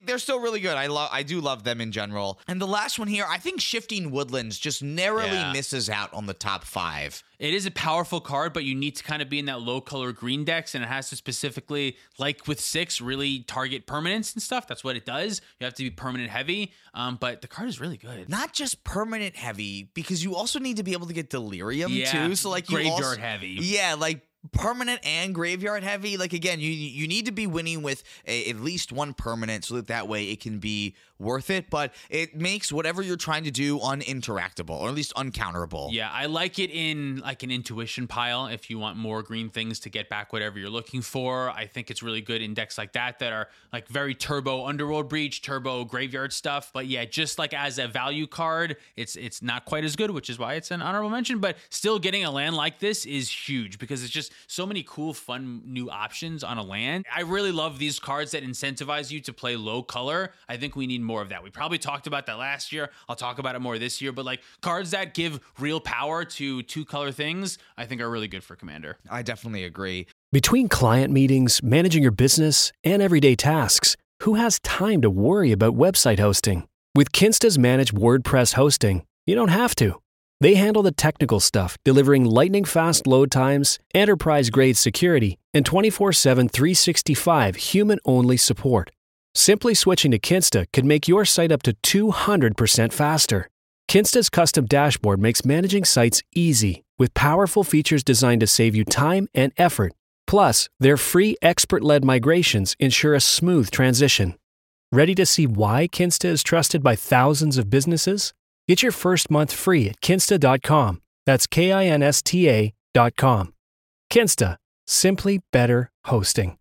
They're still really good. I love, I do love them in general. And the last one here, I think Shifting Woodlands just narrowly Yeah. misses out on the top five. It is a powerful card, but you need to kind of be in that low color green decks, and it has to specifically, like with six, really target permanents and stuff. That's what it does. You have to be permanent heavy, um, but the card is really good. Not just permanent heavy, because you also need to be able to get Delirium Yeah, too. So like you graveyard also, heavy. Yeah, like permanent and graveyard heavy. Like again, you you need to be winning with a, at least one permanent, so that that way it can be worth it. But it makes whatever you're trying to do uninteractable, or at least uncounterable. Yeah, I like it in like an intuition pile if you want more green things to get back whatever you're looking for. I think it's really good in decks like that that are like very turbo Underworld Breach, turbo graveyard stuff. But yeah, just like as a value card, it's it's not quite as good, which is why it's an honorable mention. But still, getting a land like this is huge because it's just so many cool, fun new options on a land. I really love these cards that incentivize you to play low color. I think we need more of that. We probably talked about that last year. I'll talk about it more this year, but like cards that give real power to two color things, I think are really good for Commander. I definitely agree. Between client meetings, managing your business, and everyday tasks, who has time to worry about website hosting? With Kinsta's managed WordPress hosting, you don't have to. They handle the technical stuff, delivering lightning-fast load times, enterprise-grade security, and twenty-four seven, three sixty-five human-only support. Simply switching to Kinsta could make your site up to two hundred percent faster. Kinsta's custom dashboard makes managing sites easy, with powerful features designed to save you time and effort. Plus, their free expert-led migrations ensure a smooth transition. Ready to see why Kinsta is trusted by thousands of businesses? Get your first month free at kinsta dot com. That's K I N S T A dot com. Kinsta. Simply better hosting.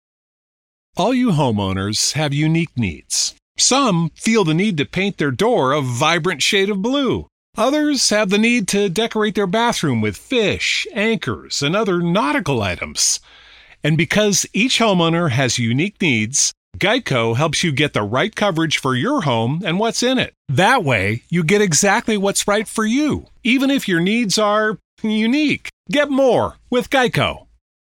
All you homeowners have unique needs. Some feel the need to paint their door a vibrant shade of blue. Others have the need to decorate their bathroom with fish, anchors, and other nautical items. And because each homeowner has unique needs, Geico helps you get the right coverage for your home and what's in it. That way, you get exactly what's right for you, even if your needs are unique. Get more with Geico.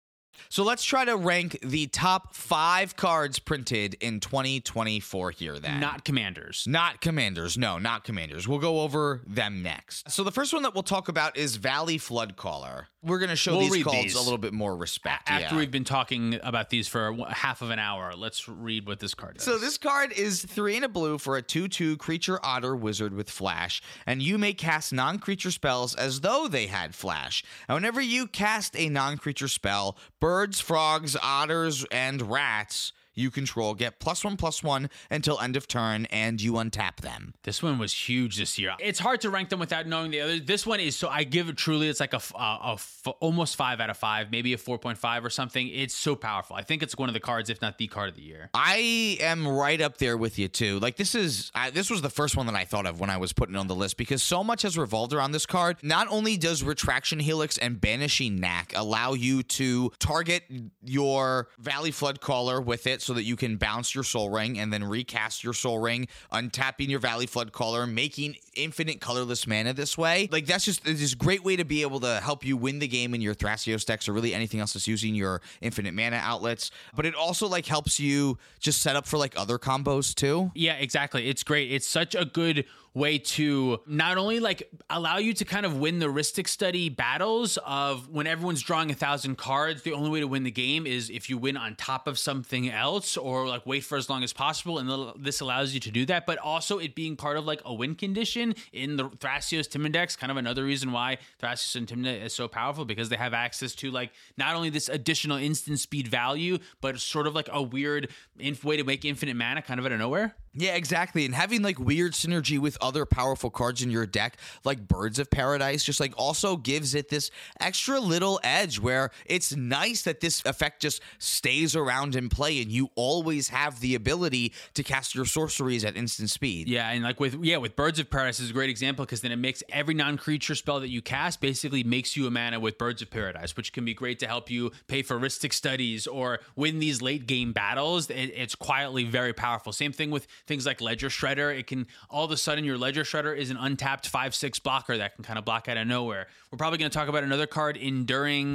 So let's try to rank the top five cards printed in twenty twenty-four here then. Not Commanders. Not Commanders. No, not Commanders. We'll go over them next. So the first one that we'll talk about is Valley Floodcaller. We're going to show We'll these read cards these. a little bit more respect. After yeah. we've been talking about these for half of an hour, let's read what this card does. So this card is three and a blue for a two two creature otter wizard with flash, and you may cast non-creature spells as though they had flash. And whenever you cast a non-creature spell, birds, frogs, otters, and rats you control get plus one plus one until end of turn, and you untap them. This one was huge this year. It's hard to rank them without knowing the other. This one is so I give it truly. It's like a, a, a f- almost five out of five, maybe a four point five or something. It's so powerful. I think it's one of the cards, if not the card of the year. I am right up there with you too. Like this is I, this was the first one that I thought of when I was putting it on the list because so much has revolved around this card. Not only does Retraction Helix and Banishing Knack allow you to target your Valley Floodcaller with it, so that you can bounce your Soul Ring and then recast your Soul Ring, untapping your Valley Floodcaller, making infinite colorless mana this way. Like that's just it's a great way to be able to help you win the game in your Thrasios decks or really anything else that's using your infinite mana outlets. But it also like helps you just set up for like other combos too. Yeah, exactly. It's great. It's such a good way to not only like allow you to kind of win the Rhystic Study battles of when everyone's drawing a thousand cards, the only way to win the game is if you win on top of something else or like wait for as long as possible. And this allows you to do that, but also it being part of like a win condition in the Thrasios Timid decks, kind of another reason why Thrasios and Timid is so powerful because they have access to like not only this additional instant speed value, but sort of like a weird inf- way to make infinite mana kind of out of nowhere. Yeah, exactly. And having like weird synergy with other powerful cards in your deck, like Birds of Paradise, just like also gives it this extra little edge where it's nice that this effect just stays around in play and you always have the ability to cast your sorceries at instant speed. Yeah, and like with yeah, with Birds of Paradise is a great example because then it makes every non-creature spell that you cast basically makes you a mana with Birds of Paradise, which can be great to help you pay for Rhystic Studies or win these late game battles. It, it's quietly very powerful. Same thing with things like Ledger Shredder. It can all of a sudden your Ledger Shredder is an untapped five six blocker that can kind of block out of nowhere. We're probably going to talk about another card, Enduring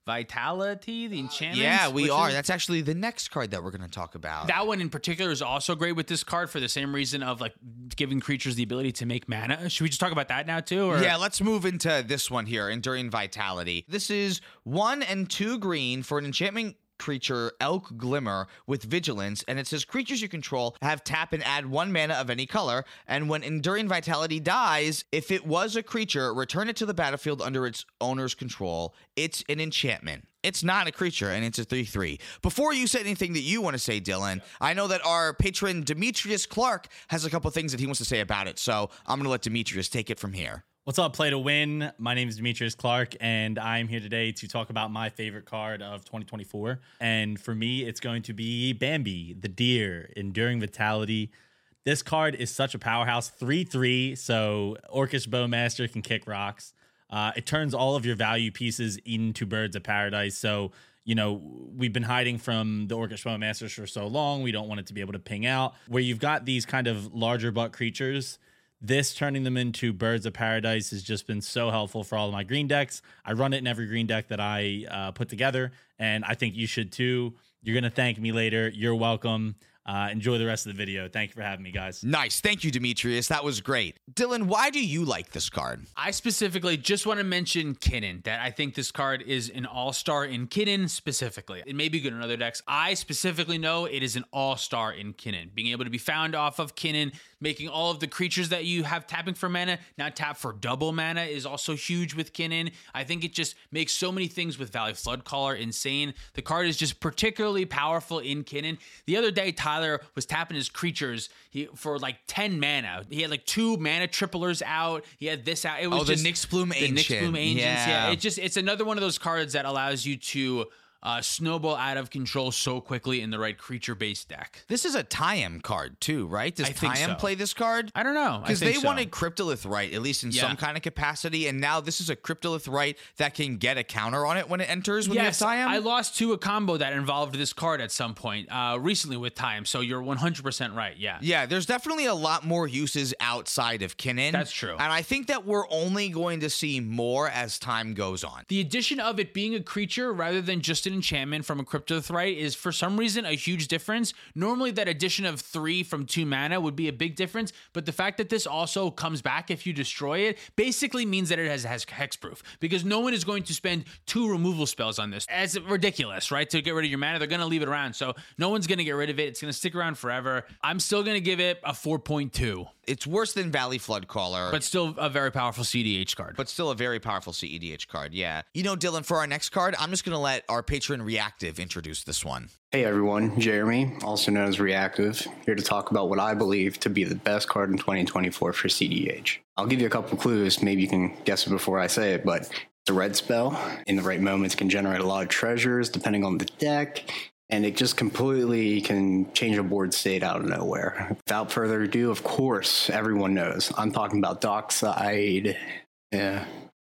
Vitality, the enchantment. Yeah, we are. Is, That's actually the next card that we're going to talk about. That one in particular is also great with this card for the same reason of like giving creatures the ability to make mana. Should we just talk about that now too? Or? Yeah, let's move into this one here, Enduring Vitality. This is one and two green for an enchantment creature, Elk Glimmer, with Vigilance, and it says creatures you control have tap and add one mana of any color, and when Enduring Vitality dies, if it was a creature, return it to the battlefield under its owner's control. It's an enchantment. It's not a creature, and it's a three three. Before you say anything that you want to say, Dylan, I know that our patron Demetrius Clark has a couple things that he wants to say about it, so I'm going to let Demetrius take it from here. What's up, Play to Win? My name is Demetrius Clark, and I'm here today to talk about my favorite card of twenty twenty-four. And for me, it's going to be Bambi, the deer, Enduring Vitality. This card is such a powerhouse, three three, so Orcish Bowmaster can kick rocks. Uh, it turns all of your value pieces into Birds of Paradise, so you know, we've been hiding from the Orcish Bowmasters for so long, we don't want it to be able to ping out. Where you've got these kind of larger butt creatures, this turning them into Birds of Paradise has just been so helpful for all of my green decks. I run it in every green deck that I uh, put together, and I think you should too. You're going to thank me later. You're welcome. Uh, enjoy the rest of the video. Thank you for having me, guys. Nice. Thank you, Demetrius. That was great. Dylan, why do you like this card? I specifically just want to mention Kinnan, that I think this card is an all-star in Kinnan specifically. It may be good in other decks. I specifically know it is an all-star in Kinnan. Being able to be found off of Kinnan, making all of the creatures that you have tapping for mana now tap for double mana is also huge with Kinnan. I think it just makes so many things with Valley Floodcaller insane. The card is just particularly powerful in Kinnan. The other day, Tyler was tapping his creatures he, for like ten mana. He had like two mana triplers out. He had this out. It was oh, just the Nyxbloom Ancient. The Nyxbloom Ancients. Yeah. yeah. It just it's another one of those cards that allows you to Uh, snowball out of control so quickly in the right creature-based deck. This is a Tayam card too, right? Does I think Tayam so. play this card? I don't know. Because they so. wanted Cryptolith Right, at least in yeah. some kind of capacity, and now this is a Cryptolith Right that can get a counter on it when it enters when yes, you have Tayam? I lost to a combo that involved this card at some point uh, recently with Tayam, so you're one hundred percent right, yeah. Yeah, there's definitely a lot more uses outside of Kinnan. That's true. And I think that we're only going to see more as time goes on. The addition of it being a creature rather than just an enchantment from a Cryptolith Right is for some reason a huge difference. Normally that addition of three from two mana would be a big difference, but the fact that this also comes back if you destroy it basically means that it has, has hexproof, because no one is going to spend two removal spells on this. It's ridiculous, right? To get rid of your mana, they're going to leave it around, so no one's going to get rid of it. It's going to stick around forever. I'm still going to give it a four point two. It's worse than Valley Floodcaller. But still a very powerful C D H card. But still a very powerful C E D H card, yeah. You know, Dylan, for our next card, I'm just going to let our patron Reactive introduce this one. Hey everyone, Jeremy, also known as Reactive, here to talk about what I believe to be the best card in twenty twenty-four for C D H. I'll give you a couple clues, maybe you can guess it before I say it, but it's a red spell. In the right moments can generate a lot of treasures depending on the deck, and it just completely can change a board state out of nowhere. Without further ado, of course, everyone knows. I'm talking about Dockside. Yeah.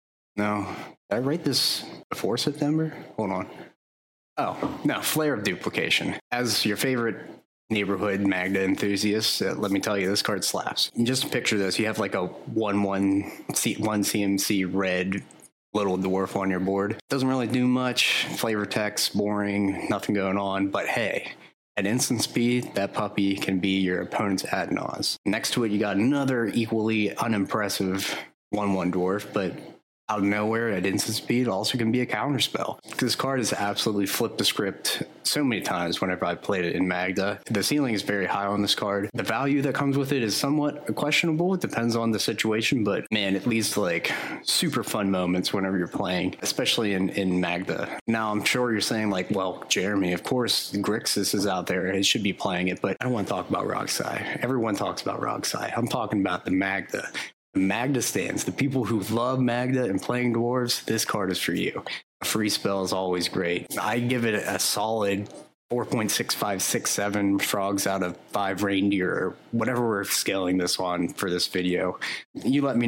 No. Did I write this before September? Hold on. Oh, no. Flare of Duplication. As your favorite neighborhood Magda enthusiast, uh, let me tell you, this card slaps. Just picture this. You have like a one one C M C red little dwarf on your board. Doesn't really do much. Flavor text, boring, nothing going on. But hey, at instant speed, that puppy can be your opponent's ad nauseam. Next to it, you got another equally unimpressive one one dwarf, but out of nowhere at instant speed also can be a counter spell. This card has absolutely flipped the script so many times whenever I played it in Magda. The ceiling is very high on this card. The value that comes with it is somewhat questionable. It depends on the situation, but man, it leads to like super fun moments whenever you're playing, especially in, in Magda. Now, I'm sure you're saying like, well, Jeremy, of course, Grixis is out there. It should be playing it, but I don't want to talk about Roxai. Everyone talks about Roxai. I'm talking about the Magda. Magda stands. The people who love Magda and playing dwarves, this card is for you. A free spell is always great. I give it a solid four point six five six seven frogs out of five reindeer, or whatever we're scaling this on for this video. You let me know.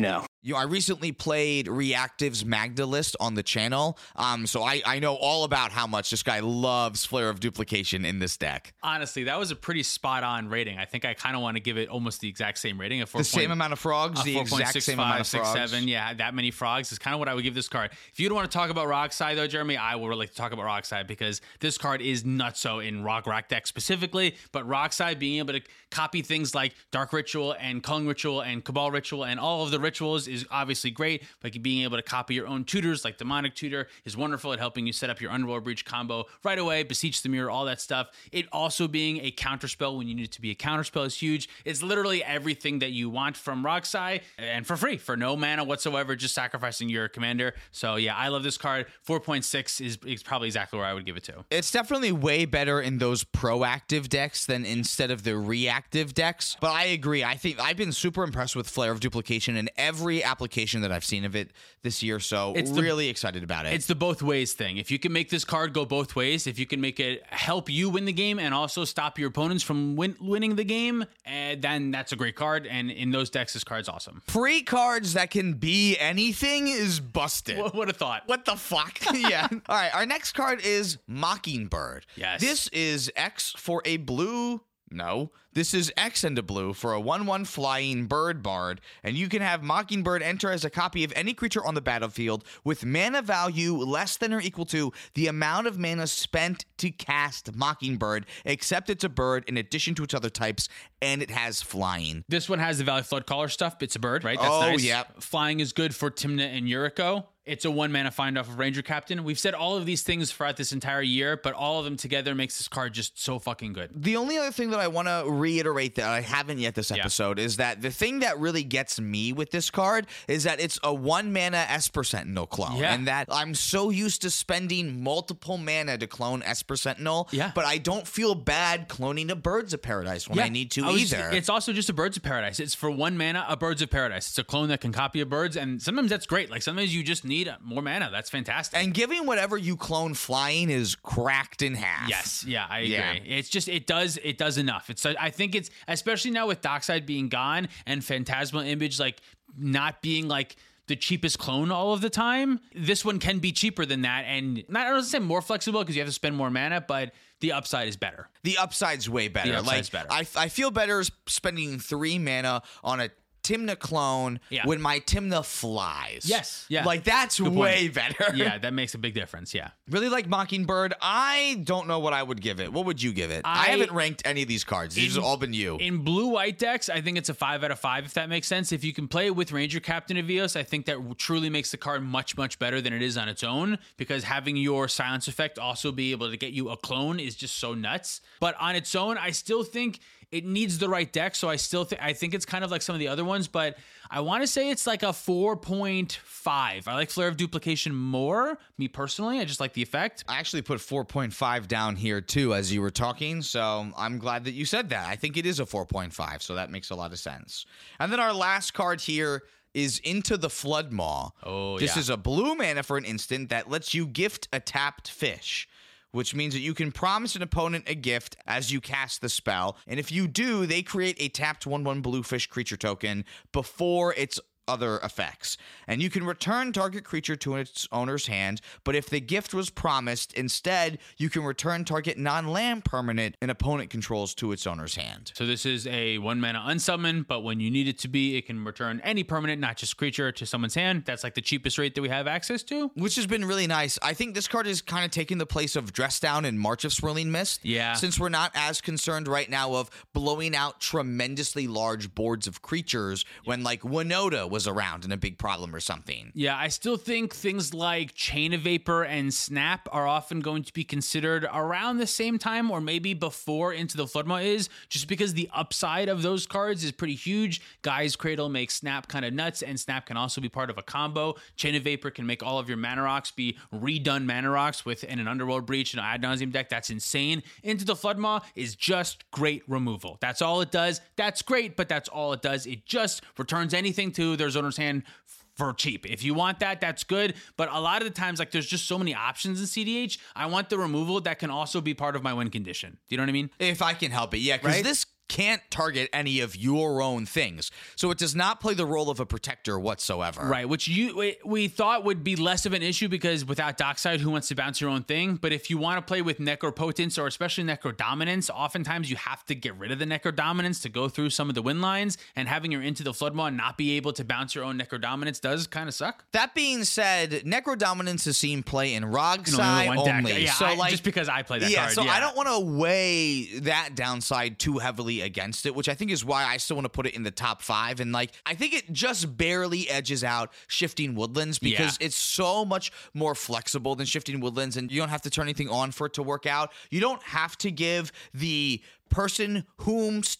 You know, I recently played Reactive's Magdalist on the channel, um, so I, I know all about how much this guy loves Flare of Duplication in this deck. Honestly, that was a pretty spot-on rating. I think I kind of want to give it almost the exact same rating. A four The same amount of frogs, a the exact same amount of frogs. six, seven, yeah, that many frogs is kind of what I would give this card. If you don't want to talk about Roxai, though, Jeremy, I would really like to talk about Roxai because this card is nutso in Rock Rack deck specifically, but Roxai being able to copy things like Dark Ritual and Kung Ritual and Cabal Ritual and all of the rituals is obviously great, but being able to copy your own tutors like Demonic Tutor is wonderful at helping you set up your Underworld Breach combo right away, Beseech the Mirror, all that stuff. It also being a counterspell when you need it to be a counterspell is huge. It's literally everything that you want from Roxai and for free, for no mana whatsoever, just sacrificing your commander. So yeah, I love this card. four point six is, is probably exactly where I would give it to. It's definitely way better in those proactive decks than instead of the reactive decks. But I agree. I think I've been super impressed with Flare of Duplication in every application that I've seen of it this year. So It's the- really excited about it. It's the both ways thing. If you can make this card go both ways, if you can make it help you win the game and also stop your opponents from win- winning the game, uh, then that's a great card. And in those decks, this card's awesome. Free cards that can be anything is busted. What, what a thought. What the fuck? Yeah. All right. Our next card is Mockingbird. Yes. This is X for a blue. No. This is X and a blue for a one one flying bird bard, and you can have Mockingbird enter as a copy of any creature on the battlefield with mana value less than or equal to the amount of mana spent to cast Mockingbird, except it's a bird in addition to its other types, and it has flying. This one has the Valley Flood Caller stuff. It's a bird, right? That's Oh, nice. yep. Flying is good for Tymna and Yuriko. It's a one mana find off of Ranger Captain. We've said all of these things throughout this entire year, but all of them together makes this card just so fucking good. The only other thing that I want to reiterate that I haven't yet this episode is that the thing that really gets me with this card is that it's a one mana Esper Sentinel clone. Yeah. And that I'm so used to spending multiple mana to clone Esper Sentinel, Yeah. but I don't feel bad cloning a Birds of Paradise when I need to I was- either. It's also just a Birds of Paradise. It's for one mana, a Birds of Paradise. It's a clone that can copy a Birds, and sometimes that's great. Like sometimes you just need more mana. That's fantastic. and giving whatever you clone flying is cracked in half. Yes, yeah, I agree. Yeah. It's just it does it does enough. It's I think it's especially now with Dockside being gone and Phantasmal Image like not being like the cheapest clone all of the time. This one can be cheaper than that, and not I don't say more flexible because you have to spend more mana, but the upside is better. The upside's way better. The upside's like, better. I, I feel better spending three mana on a Tymna clone Yeah. when my Tymna flies. Yes, yeah. Like, that's Good point. way better. Yeah, that makes a big difference. Yeah. Really like Mockingbird. I don't know what I would give it. What would you give it? I, I- haven't ranked any of these cards. These In- have all been you. In blue-white decks, I think it's a five out of five, if that makes sense. If you can play it with Ranger Captain Avios, I think that truly makes the card much, much better than it is on its own, because having your silence effect also be able to get you a clone is just so nuts. But on its own, I still think it needs the right deck, so I still think I think it's kind of like some of the other ones, but I want to say it's like a four point five. I like Flare of Duplication more, me personally. I just like the effect. I actually put four point five down here too as you were talking, so I'm glad that you said that. I think it is a four point five, so that makes a lot of sense. And then our last card here is Into the Floodmaw. Oh, This yeah. is a blue mana for an instant that lets you gift a tapped fish, which means that you can promise an opponent a gift as you cast the spell. And if you do, they create a tapped one one blue fish creature token before its other effects. And you can return target creature to its owner's hand, but if the gift was promised, instead, you can return target non-land permanent an opponent controls to its owner's hand. So this is a one mana unsummon, but when you need it to be, it can return any permanent, not just creature, to someone's hand. That's like the cheapest rate that we have access to. Which has been really nice. I think this card is kind of taking the place of Dress Down and March of Swirling Mist. Yeah. Since we're not as concerned right now of blowing out tremendously large boards of creatures when like Winota was around and a big problem or something. Yeah, I still think things like Chain of Vapor and Snap are often going to be considered around the same time or maybe before Into the Floodmaw is, just because the upside of those cards is pretty huge. Guy's Cradle makes Snap kind of nuts, and Snap can also be part of a combo. Chain of Vapor can make all of your Mana Rocks be redone Mana Rocks within an Underworld Breach and an Ad Nauseam deck. That's insane. Into the Floodmaw is just great removal. That's all it does. That's great, but that's all it does. It just returns anything to their owner's hand for cheap. If you want that, that's good. But a lot of the times, like, there's just so many options in C D H. I want the removal that can also be part of my win condition. Do you know what I mean? If I can help it, yeah, because Right? this can't target any of your own things. So it does not play the role of a protector whatsoever. Right, which you we, we thought would be less of an issue because without Dockside, who wants to bounce your own thing? But if you want to play with Necropotence or especially Necrodominance, oftentimes you have to get rid of the Necrodominance to go through some of the win lines, and having your Into the Floodmaw and not be able to bounce your own Necrodominance does kind of suck. That being said, Necrodominance is seen play in No, Rogsai one deck. only. Yeah, so I- like just because I play that yeah, card. so yeah. I don't want to weigh that downside too heavily against it, which I think is why I still want to put it in the top five. And like, I think it just barely edges out Shifting Woodlands because Yeah. it's so much more flexible than Shifting Woodlands, and you don't have to turn anything on for it to work out. You don't have to give the person whomst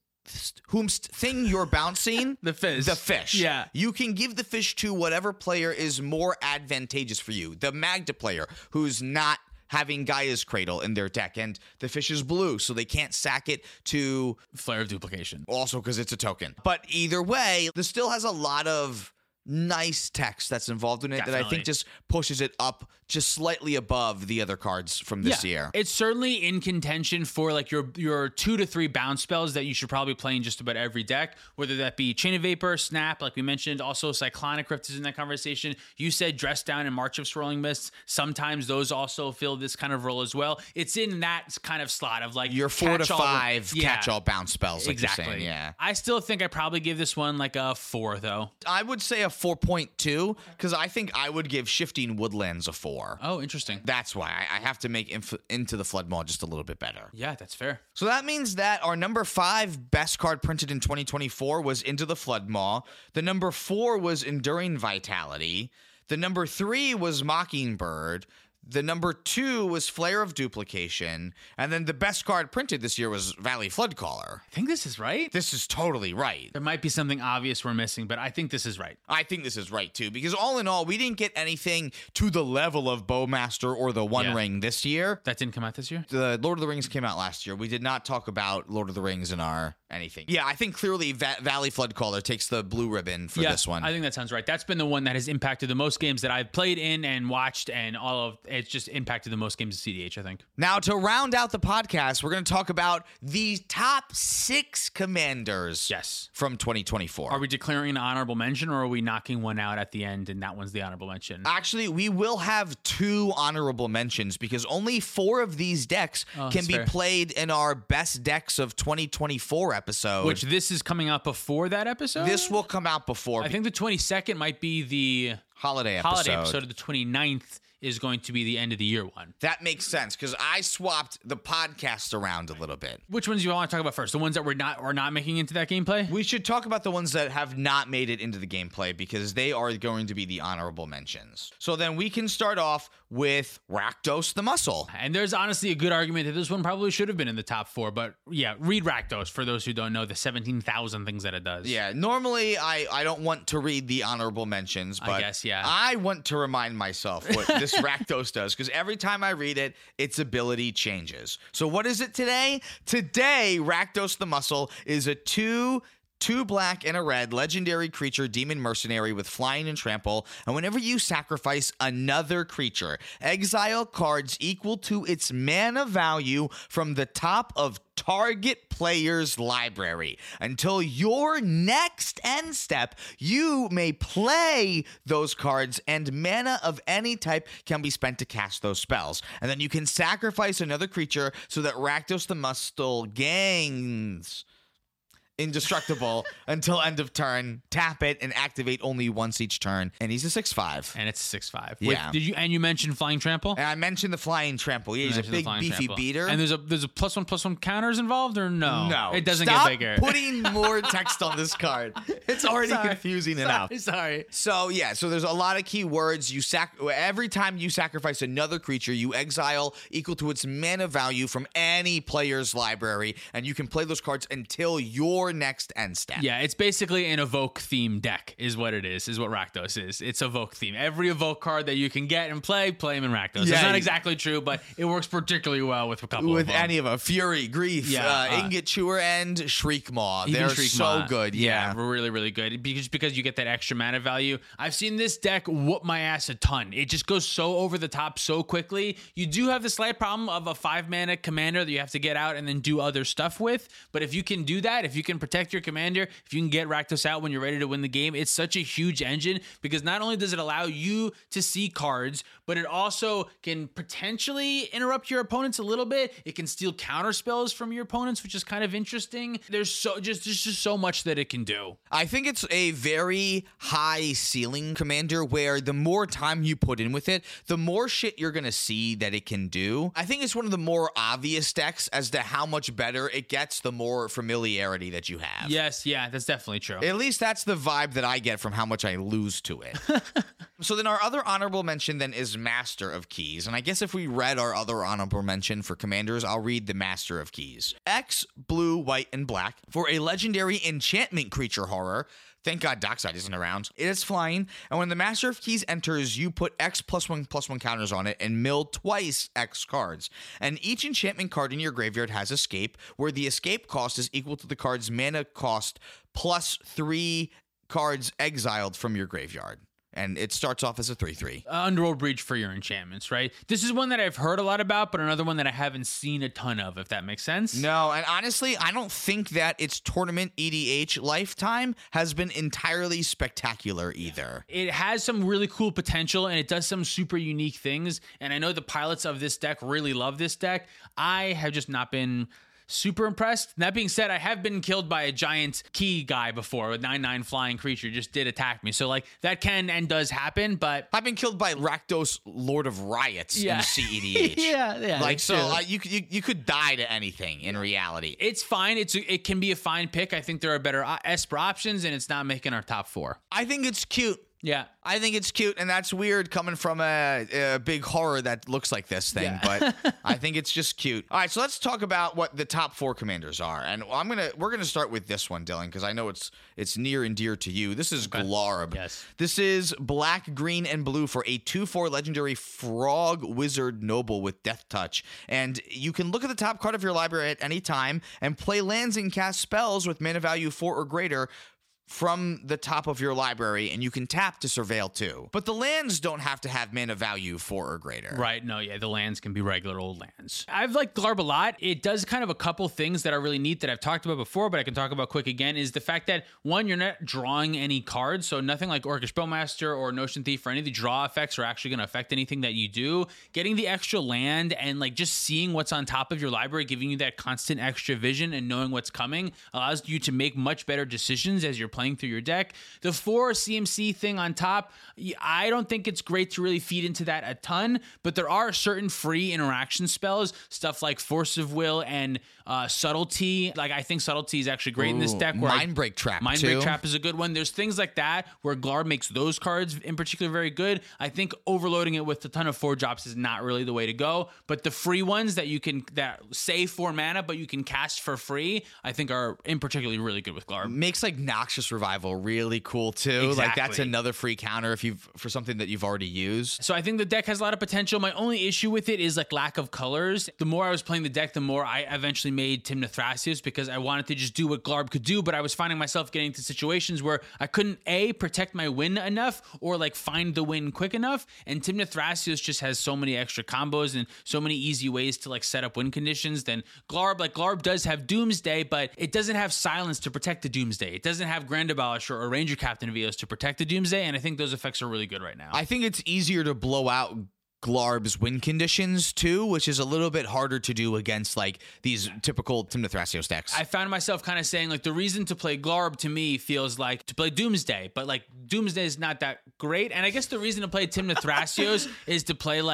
whomst thing you're bouncing The fish. the fish. Yeah. You can give the fish to whatever player is more advantageous for you. The Magda player who's not having Gaia's Cradle in their deck, and the fish is blue, so they can't sack it to Flare of Duplication. also because it's a token. But either way, this still has a lot of nice text that's involved in it that I Definitely. think just pushes it up just slightly above the other cards from this year. It's certainly in contention for like your your two to three bounce spells that you should probably play in just about every deck, whether that be Chain of Vapor, Snap, like we mentioned. Also, Cyclonic Rift is in that conversation. You said Dress Down and March of Swirling Mists. Sometimes those also fill this kind of role as well. It's in that kind of slot of like Your four to catch-all- five Yeah, catch-all bounce spells, like exactly. you're saying. Yeah. I still think I probably give this one like a four though. I would say a four point two because I think I would give Shifting Woodlands a four. Oh, interesting. That's why I I have to make inf- Into the Floodmaw just a little bit better. Yeah, that's fair. So that means that our number five best card printed in twenty twenty-four was Into the Floodmaw. The number four was Enduring Vitality. The number three was Mockingbird. The number two was Flare of Duplication. And then the best card printed this year was Valley Floodcaller. I think this is right. This is totally right. There might be something obvious we're missing, but I think this is right. I think this is right too, because all in all, we didn't get anything to the level of Bowmaster or the One Yeah. Ring this year. That didn't come out this year? The Lord of the Rings came out last year. We did not talk about Lord of the Rings in our anything. Yeah, I think clearly Va- Valley Floodcaller takes the blue ribbon for Yeah, this one. I think that sounds right. That's been the one that has impacted the most games that I've played in and watched, and all of it's just impacted the most games of C D H, I think. Now, to round out the podcast, we're going to talk about the top six commanders Yes. from twenty twenty-four. Are we declaring an honorable mention, or are we knocking one out at the end and that one's the honorable mention? Actually, we will have two honorable mentions because only four of these decks Oh, can that's be fair. played in our best decks of twenty twenty-four episode. Which this is coming out before that episode? this will come out before I think the twenty-second might be the holiday episode. holiday episode of the twenty-ninth is going to be the end of the year one. That makes sense because I swapped the podcast around a little bit. Which ones do you want to talk about first? The ones that we're not are not making into that gameplay? We should talk about the ones that have not made it into the gameplay because they are going to be the honorable mentions. So then we can start off with Rakdos the Muscle. And there's honestly a good argument that this one probably should have been in the top four, but yeah, read Rakdos for those who don't know the seventeen thousand things that it does. Yeah, normally I, I don't want to read the honorable mentions, I but guess, yeah. I want to remind myself what this Rakdos does because every time I read it, its ability changes. So what is it today? Today, Rakdos the Muscle is a two... Two black and a red legendary creature demon mercenary with flying and trample, and whenever you sacrifice another creature, exile cards equal to its mana value from the top of target player's library. Until your next end step, you may play those cards, and mana of any type can be spent to cast those spells. And then you can sacrifice another creature so that Rakdos the Muscle gains indestructible until end of turn. Tap it and activate only once each turn. And he's a six five. And it's six five. Yeah. Did you and you mentioned Flying Trample? And I mentioned the flying trample. Yeah, he's a Mentioned the big Flying beefy Trample. beater. And there's a there's a plus one plus one counters involved or no? no, It doesn't Stop get bigger. putting more text on this card. It's already Sorry. confusing sorry, enough. Sorry. So yeah, so there's a lot of keywords. You sac every time you sacrifice another creature, you exile equal to its mana value from any player's library, and you can play those cards until your your next end step. Yeah, it's basically an Evoke theme deck is what it is, is what Rakdos is. It's Evoke theme. Every Evoke card that you can get and play, play them in Rakdos. Yeah, it's not you- exactly true, but it works particularly well with a couple With of them. any of them, Fury, Grief, Yeah, uh, uh, Ingot Chewer, and Shriek Maw. Even They're Shriek so Maw. good. Yeah. really, really good. Be- Just because you get that extra mana value. I've seen this deck whoop my ass a ton. It just goes so over the top so quickly. You do have the slight problem of a five mana commander that you have to get out and then do other stuff with. But if you can do that, if you can protect your commander, if you can get Rakdos out when you're ready to win the game, it's such a huge engine because not only does it allow you to see cards, but it also can potentially interrupt your opponents a little bit. It can steal counter spells from your opponents, which is kind of interesting. There's so just there's just so much that it can do. I think it's a very high ceiling commander where the more time you put in with it, the more shit you're going to see that it can do. I think it's one of the more obvious decks as to how much better it gets the more familiarity that you have. Yes, yeah, that's definitely true. At least that's the vibe that I get from how much I lose to it. So then our other honorable mention then is Master of Keys. And I guess if we read our other honorable mention for commanders, I'll read the Master of Keys. X, blue, white, and black for a legendary enchantment creature horror. Thank God Dockside isn't around. It is flying, and when the Master of Keys enters, you put X plus one plus one counters on it and mill twice X cards. And each enchantment card in your graveyard has escape, where the escape cost is equal to the card's mana cost plus three cards exiled from your graveyard. And it starts off as a three three. Uh, Underworld Breach for your enchantments, right? This is one that I've heard a lot about, but another one that I haven't seen a ton of, if that makes sense. No, and honestly, I don't think that its tournament E D H lifetime has been entirely spectacular either. It has some really cool potential and it does some super unique things. And I know the pilots of this deck really love this deck. I have just not been super impressed. That being said, I have been killed by a giant key guy before with nine nine flying creature. Just did attack me. So like that can and does happen, but I've been killed by Rakdos, Lord of Riots Yeah. in C E D H. yeah, yeah. Like, that's so true. uh, you, could- you you could die to anything in reality. It's fine. It's a, it can be a fine pick. I think there are better uh, Esper options, and it's not making our top four. I think it's cute. Yeah. I think it's cute, and that's weird coming from a, a big horror that looks like this thing, Yeah. but I think it's just cute. All right, so let's talk about what the top four commanders are, and I'm gonna we're gonna start with this one, Dylan, because I know it's it's near and dear to you. This is Glarb. Yes. This is black, green, and blue for a two four legendary frog wizard noble with death touch, and you can look at the top card of your library at any time and play lands and cast spells with mana value four or greater from the top of your library, and you can tap to surveil too. But the lands don't have to have mana value four or greater. Right. No, yeah, the lands can be regular old lands. I've liked Glarb a lot. It does kind of a couple things that are really neat that I've talked about before, but I can talk about quick again, is the fact that, one, you're not drawing any cards, so nothing like Orcish Bowmaster or Notion Thief or any of the draw effects are actually going to affect anything that you do. Getting the extra land and like just seeing what's on top of your library, giving you that constant extra vision and knowing what's coming allows you to make much better decisions as you're playing through your deck. The four C M C thing on top, I don't think it's great to really feed into that a ton, but there are certain free interaction spells, stuff like Force of Will and uh, Subtlety. Like I think Subtlety is actually great in this Ooh, deck. Where I- Mindbreak Trap, Mindbreak too. Trap is a good one. There's things like that where Glarb makes those cards in particular very good. I think overloading it with a ton of four drops is not really the way to go, but the free ones that you can, that save four mana, but you can cast for free, I think are in particularly really good with Glarb. Makes like Noxious Revival really cool too. Like that's Exactly. another free counter if you've for something that you've already used. So I think the deck has a lot of potential. My only issue with it is like lack of colors. The more I was playing the deck, the more I eventually made Timna Thrasios because I wanted to just do what Glarb could do, but I was finding myself getting into situations where I couldn't A, protect my win enough or like find the win quick enough. And Timna Thrasios just has so many extra combos and so many easy ways to like set up win conditions. Then Glarb, like Glarb does have Doomsday, but it doesn't have Silence to protect the Doomsday. It doesn't have Grand Abolisher or Ranger Captain of Eos to protect the Doomsday, and I think those effects are really good right now. I think it's easier to blow out Glarb's win conditions too, which is a little bit harder to do against like these typical Timna Thrasios decks. I found myself kind of saying like the reason to play Glarb to me feels like to play Doomsday, but like Doomsday is not that great. And I guess the reason to play Timna Thrasios is to play like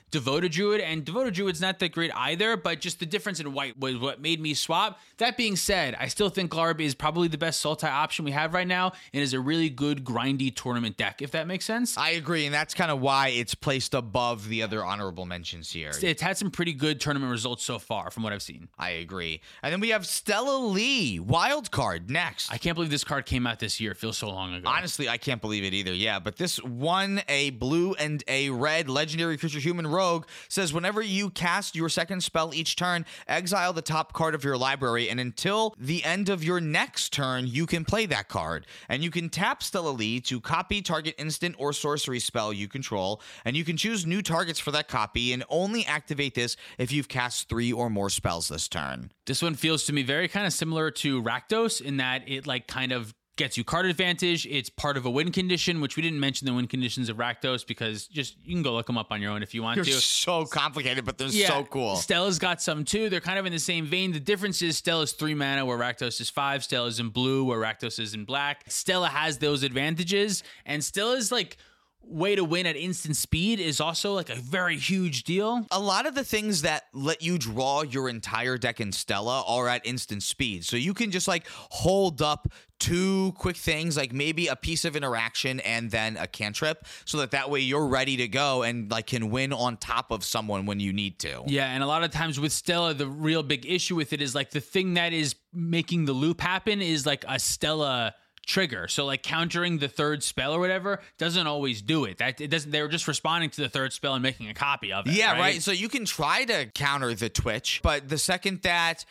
Devoted Druid, and Devoted Druid's not that great either, but just the difference in white was what made me swap. That being said, I still think Garb is probably the best Sultai option we have right now and is a really good grindy tournament deck, if that makes sense. I agree, and that's kind of why it's placed above the other honorable mentions here. It's had some pretty good tournament results so far from what I've seen. I agree. And then we have Stella Lee, wild card, next. I can't believe this card came out this year. It feels so long ago. Honestly, I can't believe it either. Yeah, but this one, a blue and a red legendary creature human rogue, says whenever you cast your second spell each turn, exile the top card of your library, and until the end of your next turn, you can play that card. And you can tap Stella Lee to copy target instant or sorcery spell you control, and you can choose new targets for that copy and only activate this if you've cast three or more spells this turn. This one feels to me very kind of similar to Rakdos in that it like kind of gets you card advantage. It's part of a win condition, which we didn't mention the win conditions of Rakdos because just you can go look them up on your own if you want They're to. so complicated, but they're Yeah, so cool. Stella's got some too. They're kind of in the same vein. The difference is Stella's three mana where Rakdos is five. Stella's in blue where Rakdos is in black. Stella has those advantages, and Stella's like way to win at instant speed is also like a very huge deal. A lot of the things that let you draw your entire deck in Stella are at instant speed. So you can just like hold up two quick things, like maybe a piece of interaction and then a cantrip, so that that way you're ready to go and like can win on top of someone when you need to. Yeah, and a lot of times with Stella, the real big issue with it is like the thing that is making the loop happen is like a Stella trigger. So like countering the third spell or whatever doesn't always do it. That it doesn't. They were just responding to the third spell and making a copy of it. Yeah, right. right. So you can try to counter the Twitch, but the second that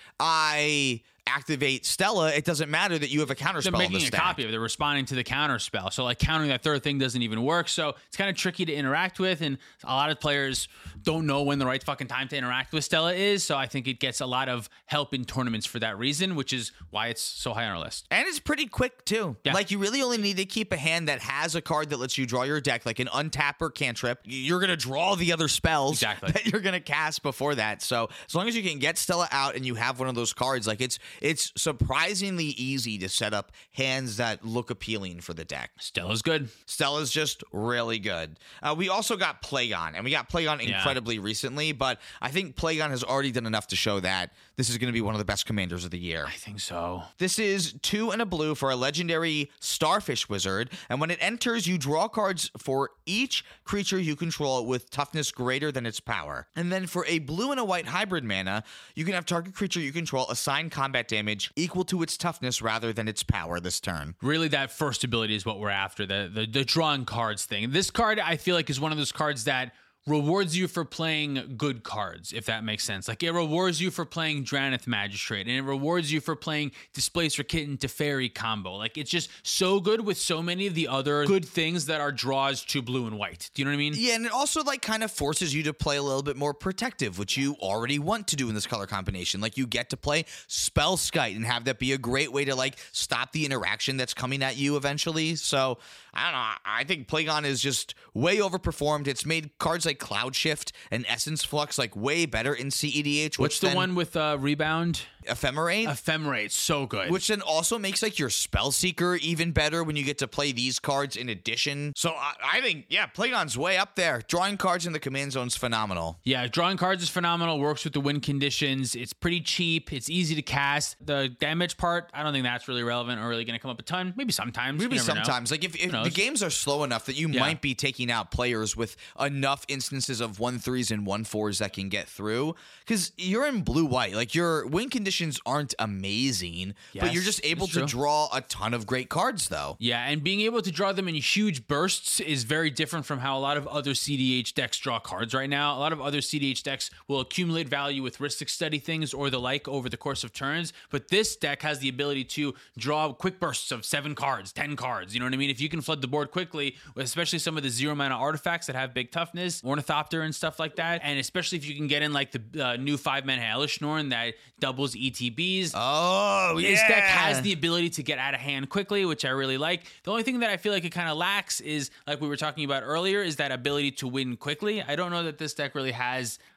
I activate Stella, it doesn't matter that you have a counter They're spell in making the a stack. copy of it. They're responding to the counter spell. So like countering that third thing doesn't even work. So it's kind of tricky to interact with, and a lot of players don't know when the right fucking time to interact with Stella is. So I think it gets a lot of help in tournaments for that reason, which is why it's so high on our list. And it's pretty quick, too. Yeah. Like, you really only need to keep a hand that has a card that lets you draw your deck, like an untap or cantrip. You're going to draw the other spells Exactly. that you're going to cast before that. So, as long as you can get Stella out and you have one of those cards, like, it's it's surprisingly easy to set up hands that look appealing for the deck. Stella's good. Stella's just really good. Uh, we also got Plagon, and we got Plagon Yeah. incredibly recently, but I think Plagon has already done enough to show that this is going to be one of the best commanders of the year. I think so. This is two and a blue for a legendary Starfish Wizard, and when it enters, you draw cards for each creature you control with toughness greater than its power. And then for a blue and a white hybrid mana, you can have target creature you control assign combat damage equal to its toughness rather than its power this turn. Really, that first ability is what we're after, the, the the drawing cards thing. This card, I feel like, is one of those cards that rewards you for playing good cards, if that makes sense. Like, it rewards you for playing Dranith Magistrate, and it rewards you for playing Displacer Kitten Teferi combo. Like, it's just so good with so many of the other good things that are draws to blue and white. Do you know what I mean? Yeah, and it also like kind of forces you to play a little bit more protective, which you already want to do in this color combination. Like, you get to play Spell Skite and have that be a great way to like stop the interaction that's coming at you eventually. So I don't know. I think Plagon is just way overperformed. It's made cards like Cloud Shift and Essence Flux like way better in C E D H. What's which the then one with uh, Rebound? Ephemerate? Ephemerate, so good. Which then also makes like your Spell Seeker even better when you get to play these cards in addition. So I, I think, yeah, Plagon's way up there. Drawing cards in the command zone's phenomenal. Yeah, drawing cards is phenomenal. Works with the win conditions. It's pretty cheap. It's easy to cast. The damage part, I don't think that's really relevant or really going to come up a ton. Maybe sometimes. Maybe You never know. sometimes. Like if, if knows? the games are slow enough that you Yeah. might be taking out players with enough instances of one threes and one fours that can get through. Because you're in blue white. Like your win conditions aren't amazing, but Yes, you're just able it's to true. draw a ton of great cards though. Yeah, and being able to draw them in huge bursts is very different from how a lot of other C D H decks draw cards right now. A lot of other C D H decks will accumulate value with Rhystic Study things or the like over the course of turns, but this deck has the ability to draw quick bursts of seven cards, ten cards. You know what I mean? If you can flood the board quickly, especially some of the zero mana artifacts that have big toughness, Ornithopter and stuff like that, and especially if you can get in like the uh, new five mana Hellish Norn that doubles E T Bs. Oh, yeah. This deck has the ability to get out of hand quickly, which I really like. The only thing that I feel like it kind of lacks is, like we were talking about earlier, is that ability to win quickly. I don't know that this deck really has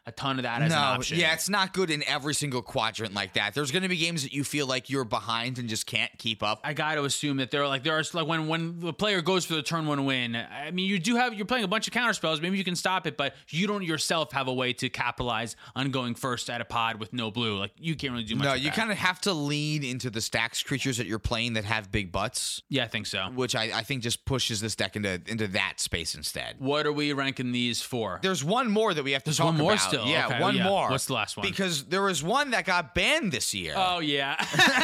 a ton of that as no, an option. yeah, it's not good in every single quadrant like that. There's going to be games that you feel like you're behind and just can't keep up. I got to assume that there are like there are like when when the player goes for the turn one win. I mean, you do have you're playing a bunch of counter spells. Maybe you can stop it, but you don't yourself have a way to capitalize on going first at a pod with no blue. Like you can't really do much. No, with you that. kind of have to lean into the stacks creatures that you're playing that have big butts, Yeah, I think so. which I, I think just pushes this deck into into that space instead. What are we ranking these for? There's one more that we have to There's talk one more about. still? Yeah, Okay, one yeah. more. What's the last one? Because there was one that got banned this year. Oh yeah,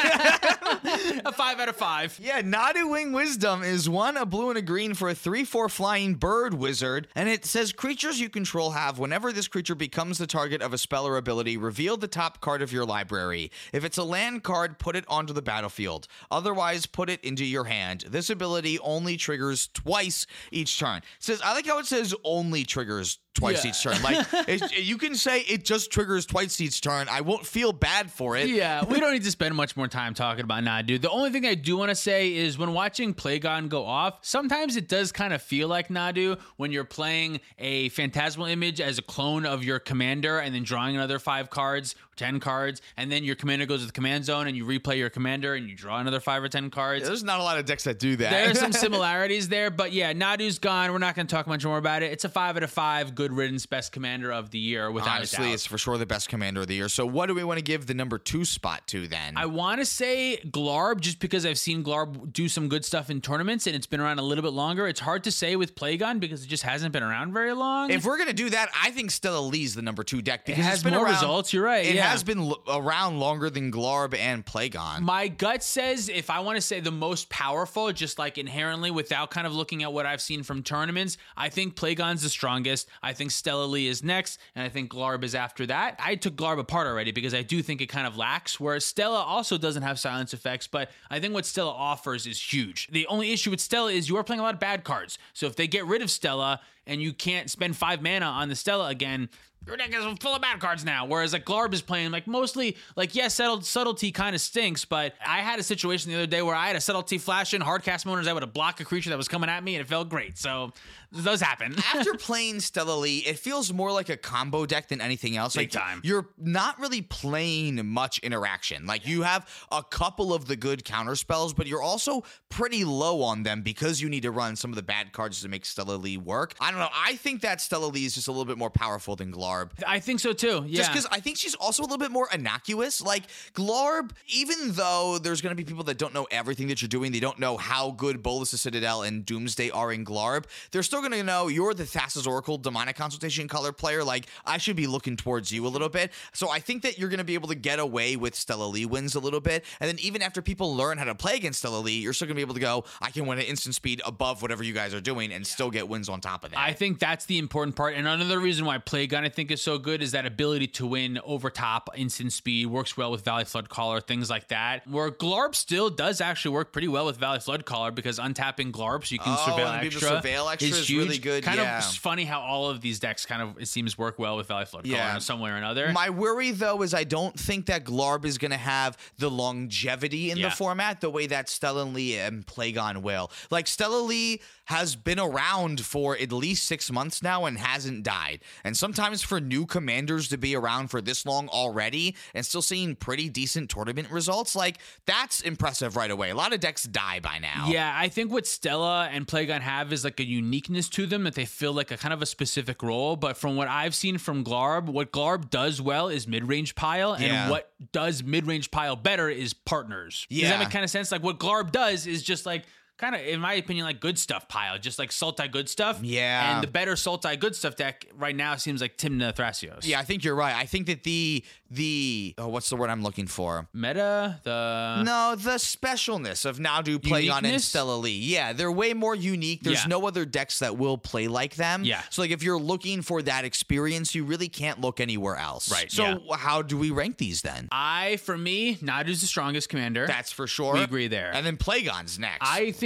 a five out of five. Yeah, Nadu Wing Wisdom is one, a blue and a green for a three four flying bird wizard, and it says creatures you control have, whenever this creature becomes the target of a spell or ability, reveal the top card of your library. If it's a land card, put it onto the battlefield. Otherwise, put it into your hand. This ability only triggers twice each turn. It says, I like how it says only triggers twice Yeah. each turn. Like, it, you can say it just triggers twice each turn. I won't feel bad for it. Yeah, we don't need to spend much more time talking about Nadu. The only thing I do want to say is when watching Plagon go off, sometimes it does kind of feel like Nadu when you're playing a Phantasmal Image as a clone of your commander and then drawing another five cards, ten cards, and then your commander goes to the command zone and you replay your commander and you draw another five or ten cards. There's not a lot of decks that do that. There are some similarities there, but yeah, Nadu's gone. We're not going to talk much more about it. It's a five out of five. Good riddance, best commander of the year, without Honestly, a doubt. it's for sure the best commander of the year. So what do we want to give the number two spot to then? I want to say Glarb just because I've seen Glarb do some good stuff in tournaments and it's been around a little bit longer. It's hard to say with Plagon because it just hasn't been around very long. if we're going to do that, I think Stella Lee's the number two deck because has it's been more around, results, you're right, It yeah. has been l- around longer than Glarb and Plagon. My gut says if I want to say the most powerful, just like inherently without kind of looking at what I've seen from tournaments, I think Plagon's the strongest. I think Stella Lee is next, and I think Glarb is after that. I took Glarb apart already because I do think it kind of lacks, whereas Stella also doesn't have silence effects, but I think what Stella offers is huge. The only issue with Stella is you are playing a lot of bad cards. So if they get rid of Stella and you can't spend five mana on the Stella again, your deck is full of bad cards now. Whereas like Glarb is playing like mostly like yes, subtle, subtlety kind of stinks, but I had a situation the other day where I had a subtlety flash in hard cast mode, I would have blocked a creature that was coming at me and it felt great. So those happen. After playing Stella Lee, it feels more like a combo deck than anything else. Big like, time. You're not really playing much interaction. Like you have a couple of the good counter spells, but you're also pretty low on them because you need to run some of the bad cards to make Stella Lee work. I don't know. I think that Stella Lee is just a little bit more powerful than Glarb. I think so too. Yeah. Just because I think she's also a little bit more innocuous. Like Glarb, even though there's going to be people that don't know everything that you're doing, they don't know how good Bolas the Citadel and Doomsday are in Glarb, they're still going to know you're the Thassa's Oracle Demonic Consultation color player. Like, I should be looking towards you a little bit. So I think that you're going to be able to get away with Stella Lee wins a little bit. And then even after people learn how to play against Stella Lee, you're still going to be able to go, I can win at instant speed above whatever you guys are doing and still get wins on top of that. I think that's the important part. And another reason why Plagon I think is so good is that ability to win over top, instant speed, works well with Valley Flood Caller, things like that. Where Glarb still does actually work pretty well with Valley Flood Caller because untapping Glarb so you can Oh, surveil and be able to extra, surveil extra is huge. really good, Kind yeah. of funny how all of these decks kind of, it seems, work well with Valley Flood Caller Yeah. in some way or another. My worry, though, is I don't think that Glarb is going to have the longevity in Yeah. the format the way that Stella Lee and Plagon will. Like, Stella Lee has been around for at least six months now and hasn't died. And sometimes for new commanders to be around for this long already and still seeing pretty decent tournament results, like, that's impressive right away. A lot of decks die by now. Yeah, I think what Stella and Plagon have is like a uniqueness to them that they feel like a kind of a specific role. But from what I've seen from Glarb, what Glarb does well is mid-range pile, and Yeah. what does mid-range pile better is partners. Does Yeah. that make kind of sense? Like what Glarb does is just like kind of, in my opinion, like good stuff pile, just like Sultai good stuff. Yeah. And the better Sultai good stuff deck right now seems like Tymna Thrasios. Yeah, I think you're right. I think that the, the, oh, what's the word I'm looking for? Meta, the... No, the specialness of Nadu, Plagon, and Uniqueness? Stella Lee. Yeah, they're way more unique. There's Yeah. no other decks that will play like them. Yeah. So, like, if you're looking for that experience, you really can't look anywhere else. Right, So, yeah. how do we rank these then? I, for me, Nadu's the strongest commander. That's for sure. We agree there. And then Plagon's next. I think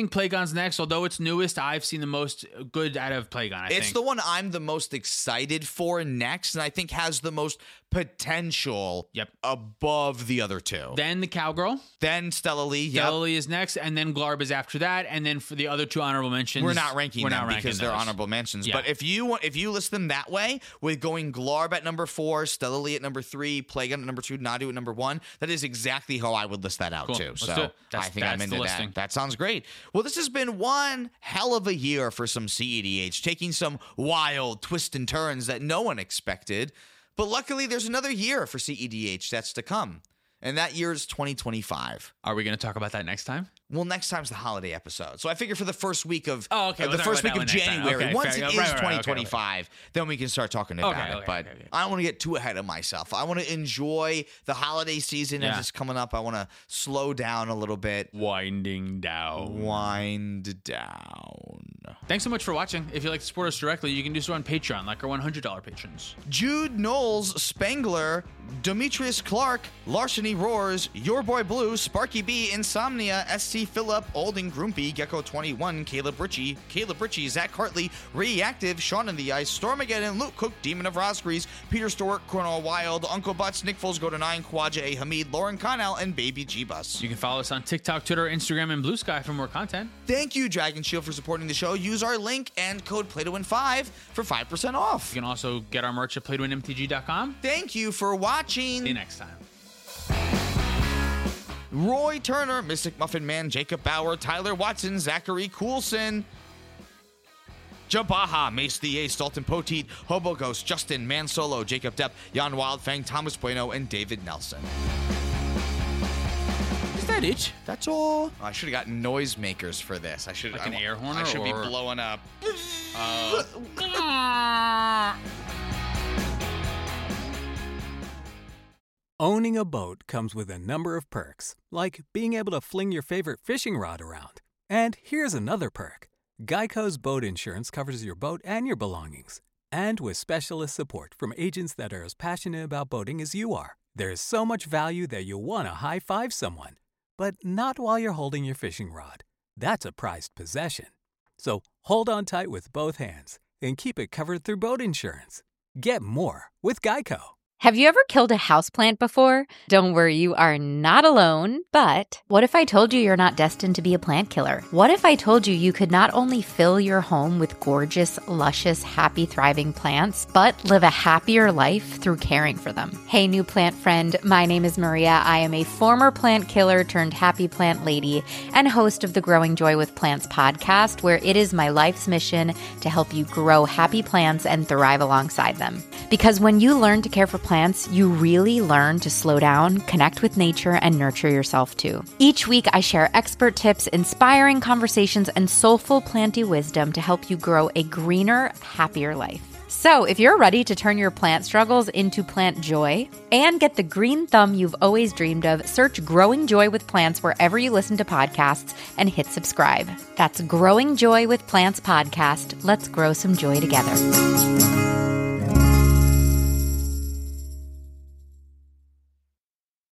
think Playgon's next. Although it's newest, I've seen the most good out of Playgon, I It's think. the one I'm the most excited for next, and I think has the most potential Yep. above the other two. Then the Cowgirl. Then Stella Lee. Yep. Stella Lee is next, and then Glarb is after that. And then for the other two honorable mentions, We're not ranking we're them not ranking because they're those. honorable mentions. Yeah. But if you want, if you list them that way, with going Glarb at number four, Stella Lee at number three, Playgon at number two, Nadu at number one, that is exactly how I would list that out Cool. too. Let's So do it. That's- I think I'm that's the into listing. that. That sounds great. Well, this has been one hell of a year for some C E D H, taking some wild twists and turns that no one expected. But luckily, there's another year for C E D H that's to come. And that year is twenty twenty-five. Are we going to talk about that next time? Well, next time's the holiday episode. So I figure for the first week of Oh, okay. uh, We'll the talk first about week that of one next time. January, Okay, once fair- it right, is right, right, okay, twenty twenty-five, then we can start talking about Okay, it. okay, but okay, okay. I don't want to get too ahead of myself. I want to enjoy the holiday season Yeah. as it's coming up. I want to slow down a little bit. Winding down. Wind down. Thanks so much for watching. If you'd like to support us directly, you can do so on Patreon, like our one hundred dollars patrons. Jude Knowles, Spangler, Demetrius Clark, Larceny Roars, Your Boy Blue, Sparky B, Insomnia, S C Phillip, Olding Grumpy, Gecko twenty-one, Caleb Ritchie, Caleb Ritchie, Zach Hartley, Reactive, Sean in the Ice, Stormageddon, Luke Cook, Demon of Rosgrees, Peter Stewart, Cornell Wild, Uncle Butts, Nick Foles, Go to Nine, Quadja A. Hamid, Lauren Connell, and Baby G-Bus. You can follow us on TikTok, Twitter, Instagram, and Blue Sky for more content. Thank you, Dragon Shield, for supporting the show. Use our link and code Play to Win five for five percent off. You can also get our merch at play to win m t g dot com. Thank you for watching. See you next time. Roy Turner, Mystic Muffin Man, Jacob Bauer, Tyler Watson, Zachary Coulson, Jabaha, Mace the Ace, Dalton Poteet, Hobo Ghost, Justin, Man Solo, Jacob Depp, Jan Wildfang, Thomas Bueno, and David Nelson. Is that it? That's all. Oh, I should have gotten noisemakers for this. I should Like I, an air horn I should be or- blowing up. Owning a boat comes with a number of perks, like being able to fling your favorite fishing rod around. And here's another perk. Geico's boat insurance covers your boat and your belongings. And with specialist support from agents that are as passionate about boating as you are, there's so much value that you'll want to high-five someone. But not while you're holding your fishing rod. That's a prized possession. So hold on tight with both hands and keep it covered through boat insurance. Get more with Geico. Have you ever killed a houseplant before? Don't worry, you are not alone. But what if I told you you're not destined to be a plant killer? What if I told you you could not only fill your home with gorgeous, luscious, happy, thriving plants, but live a happier life through caring for them? Hey, new plant friend, my name is Maria. I am a former plant killer turned happy plant lady and host of the Growing Joy with Plants podcast, where it is my life's mission to help you grow happy plants and thrive alongside them. Because when you learn to care for plants, plants, you really learn to slow down, connect with nature, and nurture yourself too. Each week, I share expert tips, inspiring conversations, and soulful planty wisdom to help you grow a greener, happier life. So if you're ready to turn your plant struggles into plant joy and get the green thumb you've always dreamed of, search Growing Joy with Plants wherever you listen to podcasts and hit subscribe. That's Growing Joy with Plants podcast. Let's grow some joy together.